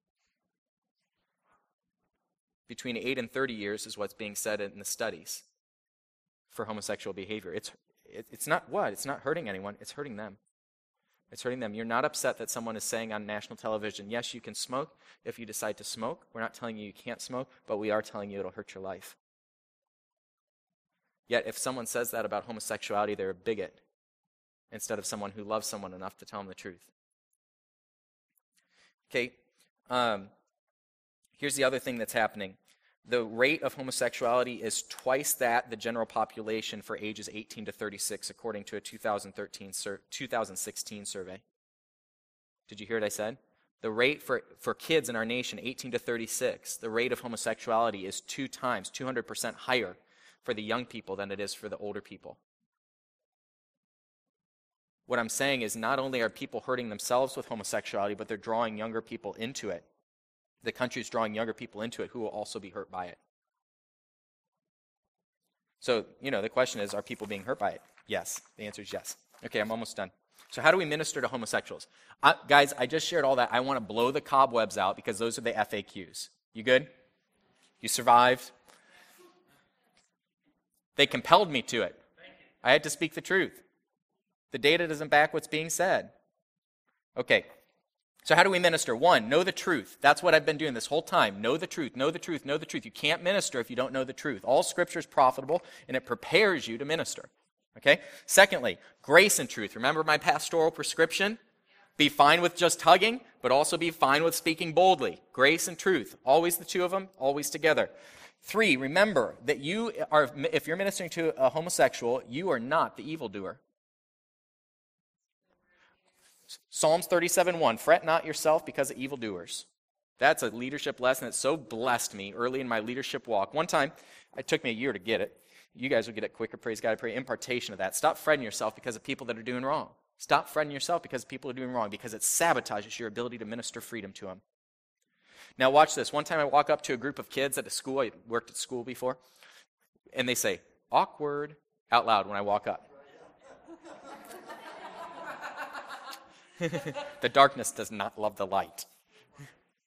between 8 and 30 years is what's being said in the studies. for homosexual behavior. It's not what? It's not hurting anyone. It's hurting them. It's hurting them. You're not upset that someone is saying on national television, yes, you can smoke if you decide to smoke. We're not telling you can't smoke, but we are telling you it'll hurt your life. Yet if someone says that about homosexuality, they're a bigot instead of someone who loves someone enough to tell them the truth. Okay, here's the other thing that's happening. The rate of homosexuality is twice that the general population for ages 18 to 36, according to a 2016 survey. Did you hear what I said? The rate for kids in our nation, 18 to 36, the rate of homosexuality is 200% higher for the young people than it is for the older people. What I'm saying is not only are people hurting themselves with homosexuality, but they're drawing younger people into it. The country's drawing younger people into it who will also be hurt by it. So, the question is, are people being hurt by it? Yes. The answer is yes. Okay, I'm almost done. So how do we minister to homosexuals? Guys, I just shared all that. I want to blow the cobwebs out because those are the FAQs. You good? You survived? They compelled me to it. I had to speak the truth. The data doesn't back what's being said. Okay. So how do we minister? 1, know the truth. That's what I've been doing this whole time. Know the truth, know the truth, know the truth. You can't minister if you don't know the truth. All Scripture is profitable, and it prepares you to minister. Okay? Secondly, grace and truth. Remember my pastoral prescription? Be fine with just hugging, but also be fine with speaking boldly. Grace and truth. Always the two of them, always together. 3, remember that if you're ministering to a homosexual, you are not the evildoer. Psalms 37:1, fret not yourself because of evildoers. That's a leadership lesson that so blessed me early in my leadership walk. One time, it took me a year to get it. You guys will get it quicker, praise God. I pray impartation of that. Stop fretting yourself because of people that are doing wrong. Stop fretting yourself because people are doing wrong, because it sabotages your ability to minister freedom to them. Now watch this. One time I walk up to a group of kids at a school. I worked at school before. And they say, awkward, out loud when I walk up. The darkness does not love the light. Do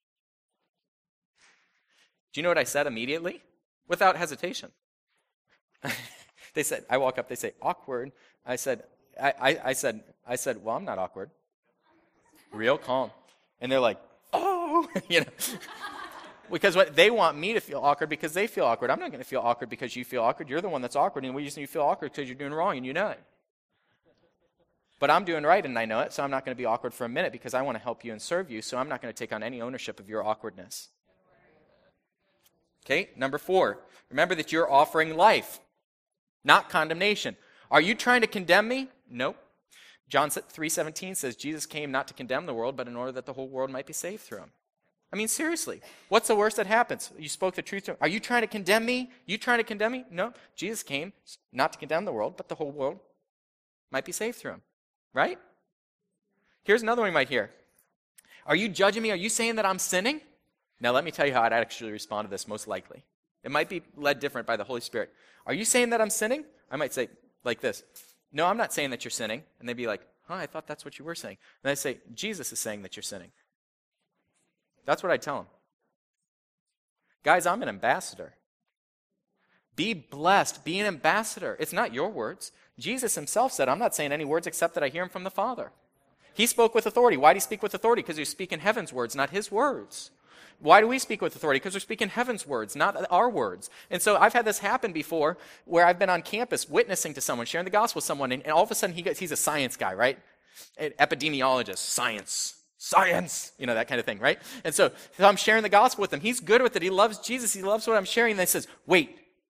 you know what I said immediately? Without hesitation. They said, I walk up, they say, awkward. I said, well, I'm not awkward. Real calm. And they're like, oh, Because they want me to feel awkward because they feel awkward. I'm not going to feel awkward because you feel awkward. You're the one that's awkward, and you feel awkward because you're doing wrong, and you know it. But I'm doing right, and I know it, so I'm not going to be awkward for a minute because I want to help you and serve you, so I'm not going to take on any ownership of your awkwardness. Okay, number 4, remember that you're offering life, not condemnation. Are you trying to condemn me? Nope. John 3:17 says Jesus came not to condemn the world, but in order that the whole world might be saved through him. I mean, seriously, what's the worst that happens? You spoke the truth to him. Are you trying to condemn me? You trying to condemn me? No, Jesus came not to condemn the world, but the whole world might be saved through him. Right? Here's another one you might hear. Are you judging me? Are you saying that I'm sinning? Now, let me tell you how I'd actually respond to this most likely. It might be led different by the Holy Spirit. Are you saying that I'm sinning? I might say like this. No, I'm not saying that you're sinning. And they'd be like, I thought that's what you were saying. And I say, Jesus is saying that you're sinning. That's what I tell them. Guys, I'm an ambassador. Be blessed. Be an ambassador. It's not your words. Jesus himself said, I'm not saying any words except that I hear them from the Father. He spoke with authority. Why did he speak with authority? Because he was speaking heaven's words, not his words. Why do we speak with authority? Because we're speaking heaven's words, not our words. And so I've had this happen before where I've been on campus witnessing to someone, sharing the gospel with someone, and all of a sudden he's a science guy, right? An epidemiologist, science, that kind of thing, right? And so I'm sharing the gospel with him. He's good with it. He loves Jesus. He loves what I'm sharing. And he says, wait,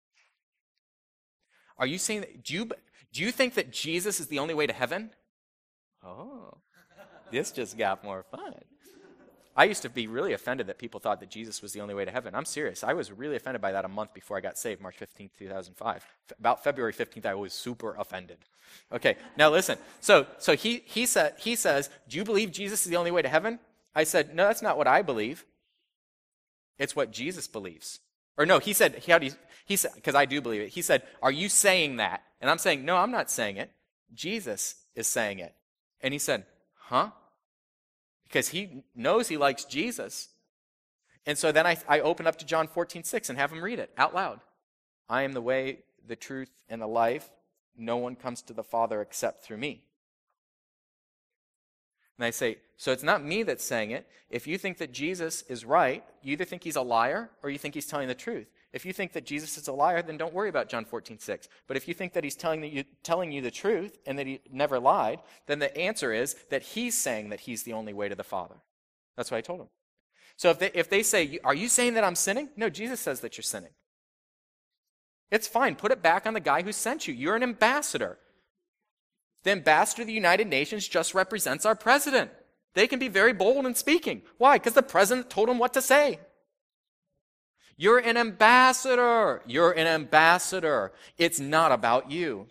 are you saying that, do you think that Jesus is the only way to heaven? Oh, this just got more fun. I used to be really offended that people thought that Jesus was the only way to heaven. I'm serious. I was really offended by that a month before I got saved, March 15th, 2005. About February 15th, I was super offended. Okay, now listen. So he says, do you believe Jesus is the only way to heaven? I said, no, that's not what I believe. It's what Jesus believes. Or no, he said, because I do believe it. He said, are you saying that? And I'm saying, no, I'm not saying it. Jesus is saying it. And he said, huh? Because he knows he likes Jesus. And so then I open up to John 14:6 and have him read it out loud. I am the way, the truth, and the life. No one comes to the Father except through me. And I say, so it's not me that's saying it. If you think that Jesus is right, you either think he's a liar or you think he's telling the truth. If you think that Jesus is a liar, then don't worry about John 14:6. But if you think that he's telling you the truth and that he never lied, then the answer is that he's saying that he's the only way to the Father. That's what I told him. So if they say, are you saying that I'm sinning? No, Jesus says that you're sinning. It's fine. Put it back on the guy who sent you. You're an ambassador. The ambassador of the United Nations just represents our president. They can be very bold in speaking. Why? Because the president told them what to say. You're an ambassador. You're an ambassador. It's not about you.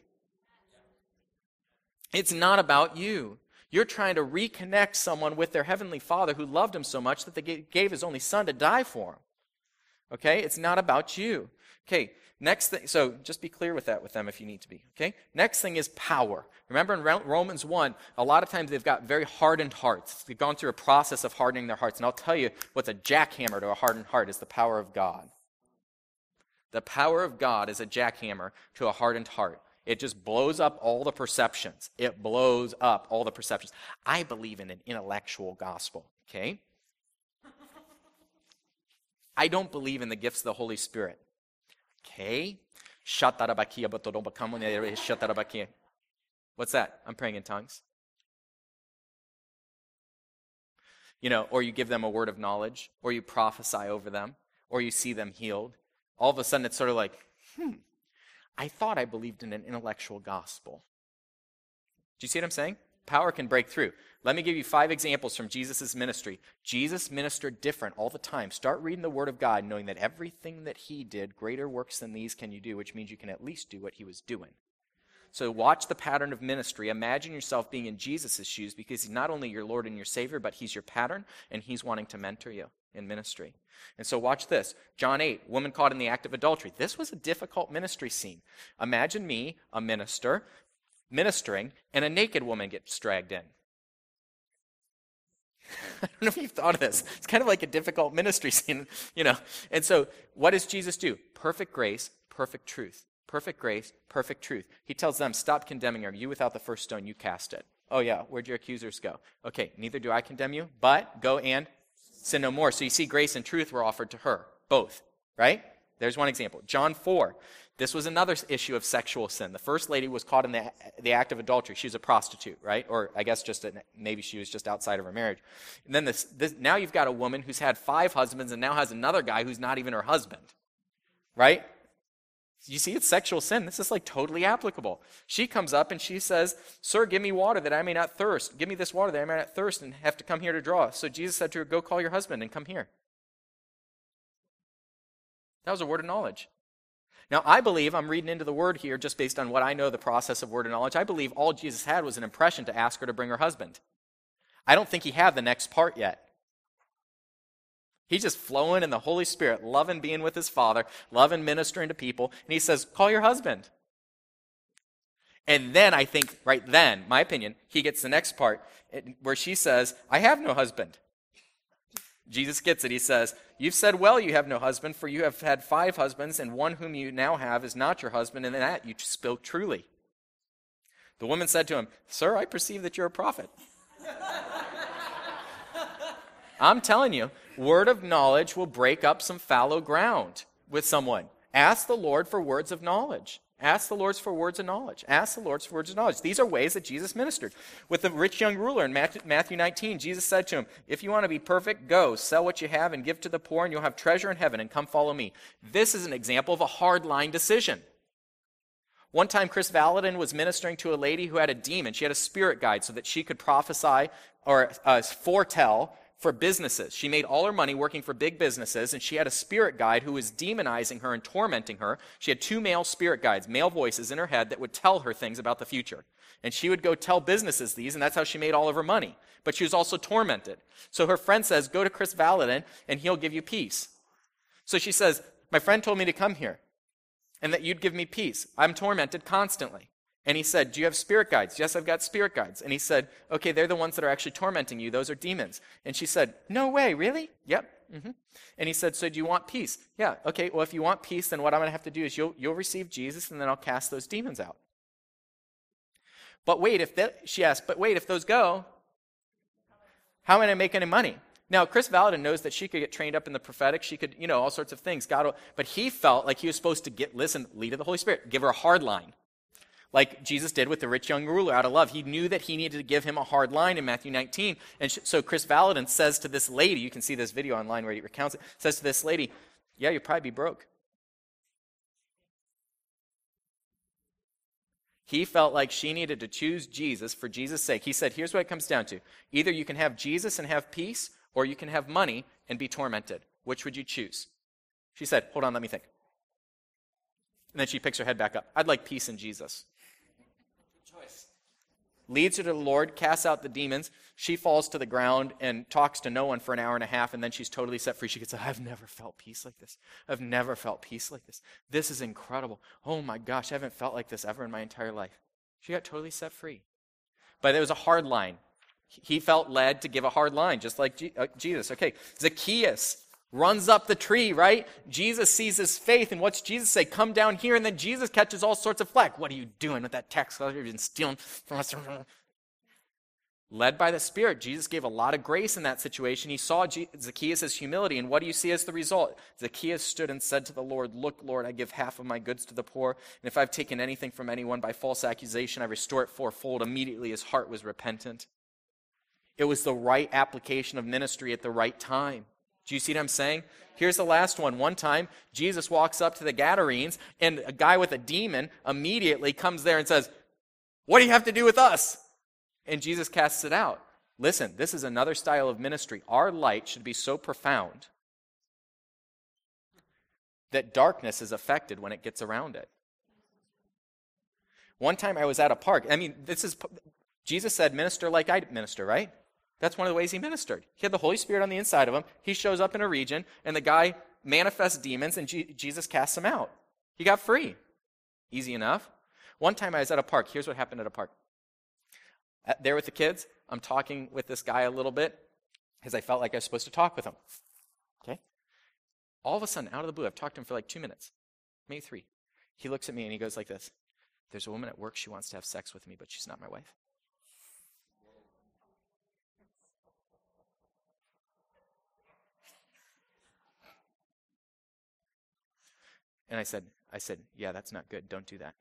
It's not about you. You're trying to reconnect someone with their heavenly Father who loved him so much that they gave his only son to die for him. Okay? It's not about you. Okay, next thing, so just be clear with that with them if you need to be. Okay? Next thing is power. Remember in Romans 1, a lot of times they've got very hardened hearts. They've gone through a process of hardening their hearts. And I'll tell you what's a jackhammer to a hardened heart is the power of God. The power of God is a jackhammer to a hardened heart. It just blows up all the perceptions. It blows up all the perceptions. I believe in an intellectual gospel, okay? I don't believe in the gifts of the Holy Spirit, okay? What's that? I'm praying in tongues. You know, or you give them a word of knowledge, or you prophesy over them, or you see them healed. All of a sudden it's sort of like, I thought I believed in an intellectual gospel. Do you see what I'm saying? Power can break through. Let me give you 5 examples from Jesus' ministry. Jesus ministered different all the time. Start reading the Word of God, knowing that everything that he did, greater works than these can you do, which means you can at least do what he was doing. So watch the pattern of ministry. Imagine yourself being in Jesus' shoes because he's not only your Lord and your Savior, but he's your pattern, and he's wanting to mentor you in ministry. And so watch this. John 8, woman caught in the act of adultery. This was a difficult ministry scene. Imagine me, a minister, ministering, and a naked woman gets dragged in. I don't know if you've thought of this. It's kind of like a difficult ministry scene, you know. And so what does Jesus do? Perfect grace, perfect truth. Perfect grace, perfect truth. He tells them, stop condemning her. You without the first stone, you cast it. Oh yeah, where'd your accusers go? Okay, neither do I condemn you, but go and sin no more. So you see, grace and truth were offered to her, both, right? There's one example. John 4, this was another issue of sexual sin. The first lady was caught in the act of adultery. She was a prostitute, right? Or I guess maybe she was just outside of her marriage. And then now you've got a woman who's had 5 husbands and now has another guy who's not even her husband, right? You see, it's sexual sin. This is like totally applicable. She comes up and she says, sir, give me water that I may not thirst. Give me this water that I may not thirst and have to come here to draw. So Jesus said to her, go call your husband and come here. That was a word of knowledge. Now, I believe, I'm reading into the word here just based on what I know the process of word of knowledge. I believe all Jesus had was an impression to ask her to bring her husband. I don't think he had the next part yet. He's just flowing in the Holy Spirit, loving being with his Father, loving ministering to people. And he says, call your husband. And then I think, right then, my opinion, he gets the next part where she says, I have no husband. Jesus gets it. He says, you've said well you have no husband, for you have had 5 husbands, and one whom you now have is not your husband, and in that you spoke truly. The woman said to him, sir, I perceive that you're a prophet. I'm telling you, word of knowledge will break up some fallow ground with someone. Ask the Lord for words of knowledge. Ask the Lord for words of knowledge. Ask the Lord for words of knowledge. These are ways that Jesus ministered. With the rich young ruler in Matthew 19, Jesus said to him, if you want to be perfect, go, sell what you have and give to the poor, and you'll have treasure in heaven, and come follow me. This is an example of a hard-line decision. One time, Chris Valadin was ministering to a lady who had a demon. She had a spirit guide so that she could prophesy or foretell for businesses. She made all her money working for big businesses, and she had a spirit guide who was demonizing her and tormenting her. She had 2 male spirit guides, male voices in her head that would tell her things about the future. And she would go tell businesses these, and that's how she made all of her money. But she was also tormented. So her friend says, go to Chris Valadin, and he'll give you peace. So she says, my friend told me to come here, and that you'd give me peace. I'm tormented constantly. And he said, do you have spirit guides? Yes, I've got spirit guides. And he said, okay, they're the ones that are actually tormenting you. Those are demons. And she said, no way, really? Yep, And he said, so do you want peace? Yeah, okay, well, if you want peace, then what I'm going to have to do is you'll receive Jesus, and then I'll cast those demons out. But wait, she asked, but wait, if those go, how am I going to make any money? Now, Chris Valadin knows that she could get trained up in the prophetic. She could, all sorts of things. But he felt like he was supposed to lead of the Holy Spirit, give her a hard line. Like Jesus did with the rich young ruler out of love. He knew that he needed to give him a hard line in Matthew 19. And so Chris Valadin says to this lady, you can see this video online where he recounts it, says to this lady, yeah, you'll probably be broke. He felt like she needed to choose Jesus for Jesus' sake. He said, here's what it comes down to. Either you can have Jesus and have peace, or you can have money and be tormented. Which would you choose? She said, hold on, let me think. And then she picks her head back up. I'd like peace in Jesus. Good choice. Leads her to the Lord, casts out the demons. She falls to the ground and talks to no one for an hour and a half, and then she's totally set free. She gets, I've never felt peace like this. I've never felt peace like this. This is incredible. Oh my gosh, I haven't felt like this ever in my entire life. She got totally set free. But it was a hard line. He felt led to give a hard line, just like Jesus. Okay, Zacchaeus runs up the tree, right? Jesus sees his faith, and what's Jesus say? Come down here, and then Jesus catches all sorts of flack. What are you doing with that tax collector? You've been stealing from us. Led by the Spirit, Jesus gave a lot of grace in that situation. He saw Zacchaeus' humility, and what do you see as the result? Zacchaeus stood and said to the Lord, look, Lord, I give half of my goods to the poor, and if I've taken anything from anyone by false accusation, I restore it fourfold. Immediately his heart was repentant. It was the right application of ministry at the right time. Do you see what I'm saying? Here's the last one. One time, Jesus walks up to the Gadarenes, and a guy with a demon immediately comes there and says, what do you have to do with us? And Jesus casts it out. Listen, this is another style of ministry. Our light should be so profound that darkness is affected when it gets around it. One time I was at a park. Jesus said, minister like I minister, right? That's one of the ways he ministered. He had the Holy Spirit on the inside of him. He shows up in a region, and the guy manifests demons, and Jesus casts them out. He got free. Easy enough. One time I was at a park. Here's what happened at a park. There with the kids, I'm talking with this guy a little bit because I felt like I was supposed to talk with him. Okay? All of a sudden, out of the blue, I've talked to him for like 2 minutes, maybe 3. He looks at me and he goes like this. There's a woman at work, she wants to have sex with me, but she's not my wife. And I said, yeah, that's not good. Don't do that.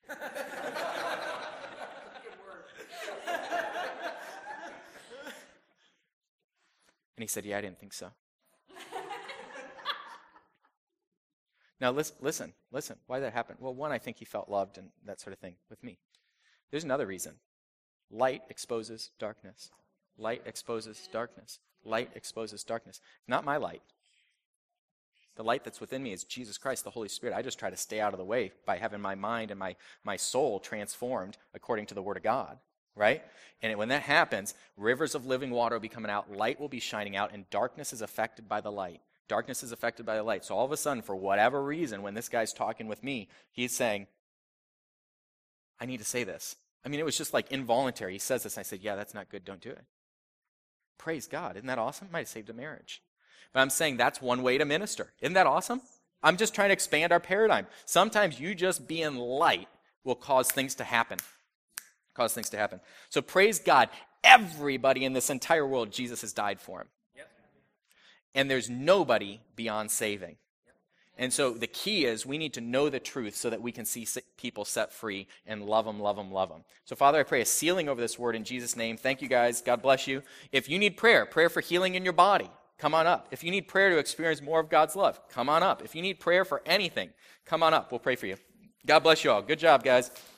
And he said, yeah, I didn't think so. Now, listen. Why did that happen? Well, one, I think he felt loved and that sort of thing with me. There's another reason. Light exposes darkness. Light exposes darkness. Light exposes darkness. Not my light. The light that's within me is Jesus Christ, the Holy Spirit. I just try to stay out of the way by having my mind and my soul transformed according to the Word of God, right? And when that happens, rivers of living water will be coming out, light will be shining out, and darkness is affected by the light. Darkness is affected by the light. So all of a sudden, for whatever reason, when this guy's talking with me, he's saying, I need to say this. I mean, it was just like involuntary. He says this, and I said, yeah, that's not good. Don't do it. Praise God. Isn't that awesome? Might have saved a marriage. But I'm saying that's one way to minister. Isn't that awesome? I'm just trying to expand our paradigm. Sometimes you just being light will cause things to happen. So praise God. Everybody in this entire world, Jesus has died for him. Yep. And there's nobody beyond saving. Yep. And so the key is we need to know the truth so that we can see people set free and love them. So Father, I pray a sealing over this word in Jesus' name. Thank you guys. God bless you. If you need prayer for healing in your body, come on up. If you need prayer to experience more of God's love, come on up. If you need prayer for anything, come on up. We'll pray for you. God bless you all. Good job, guys.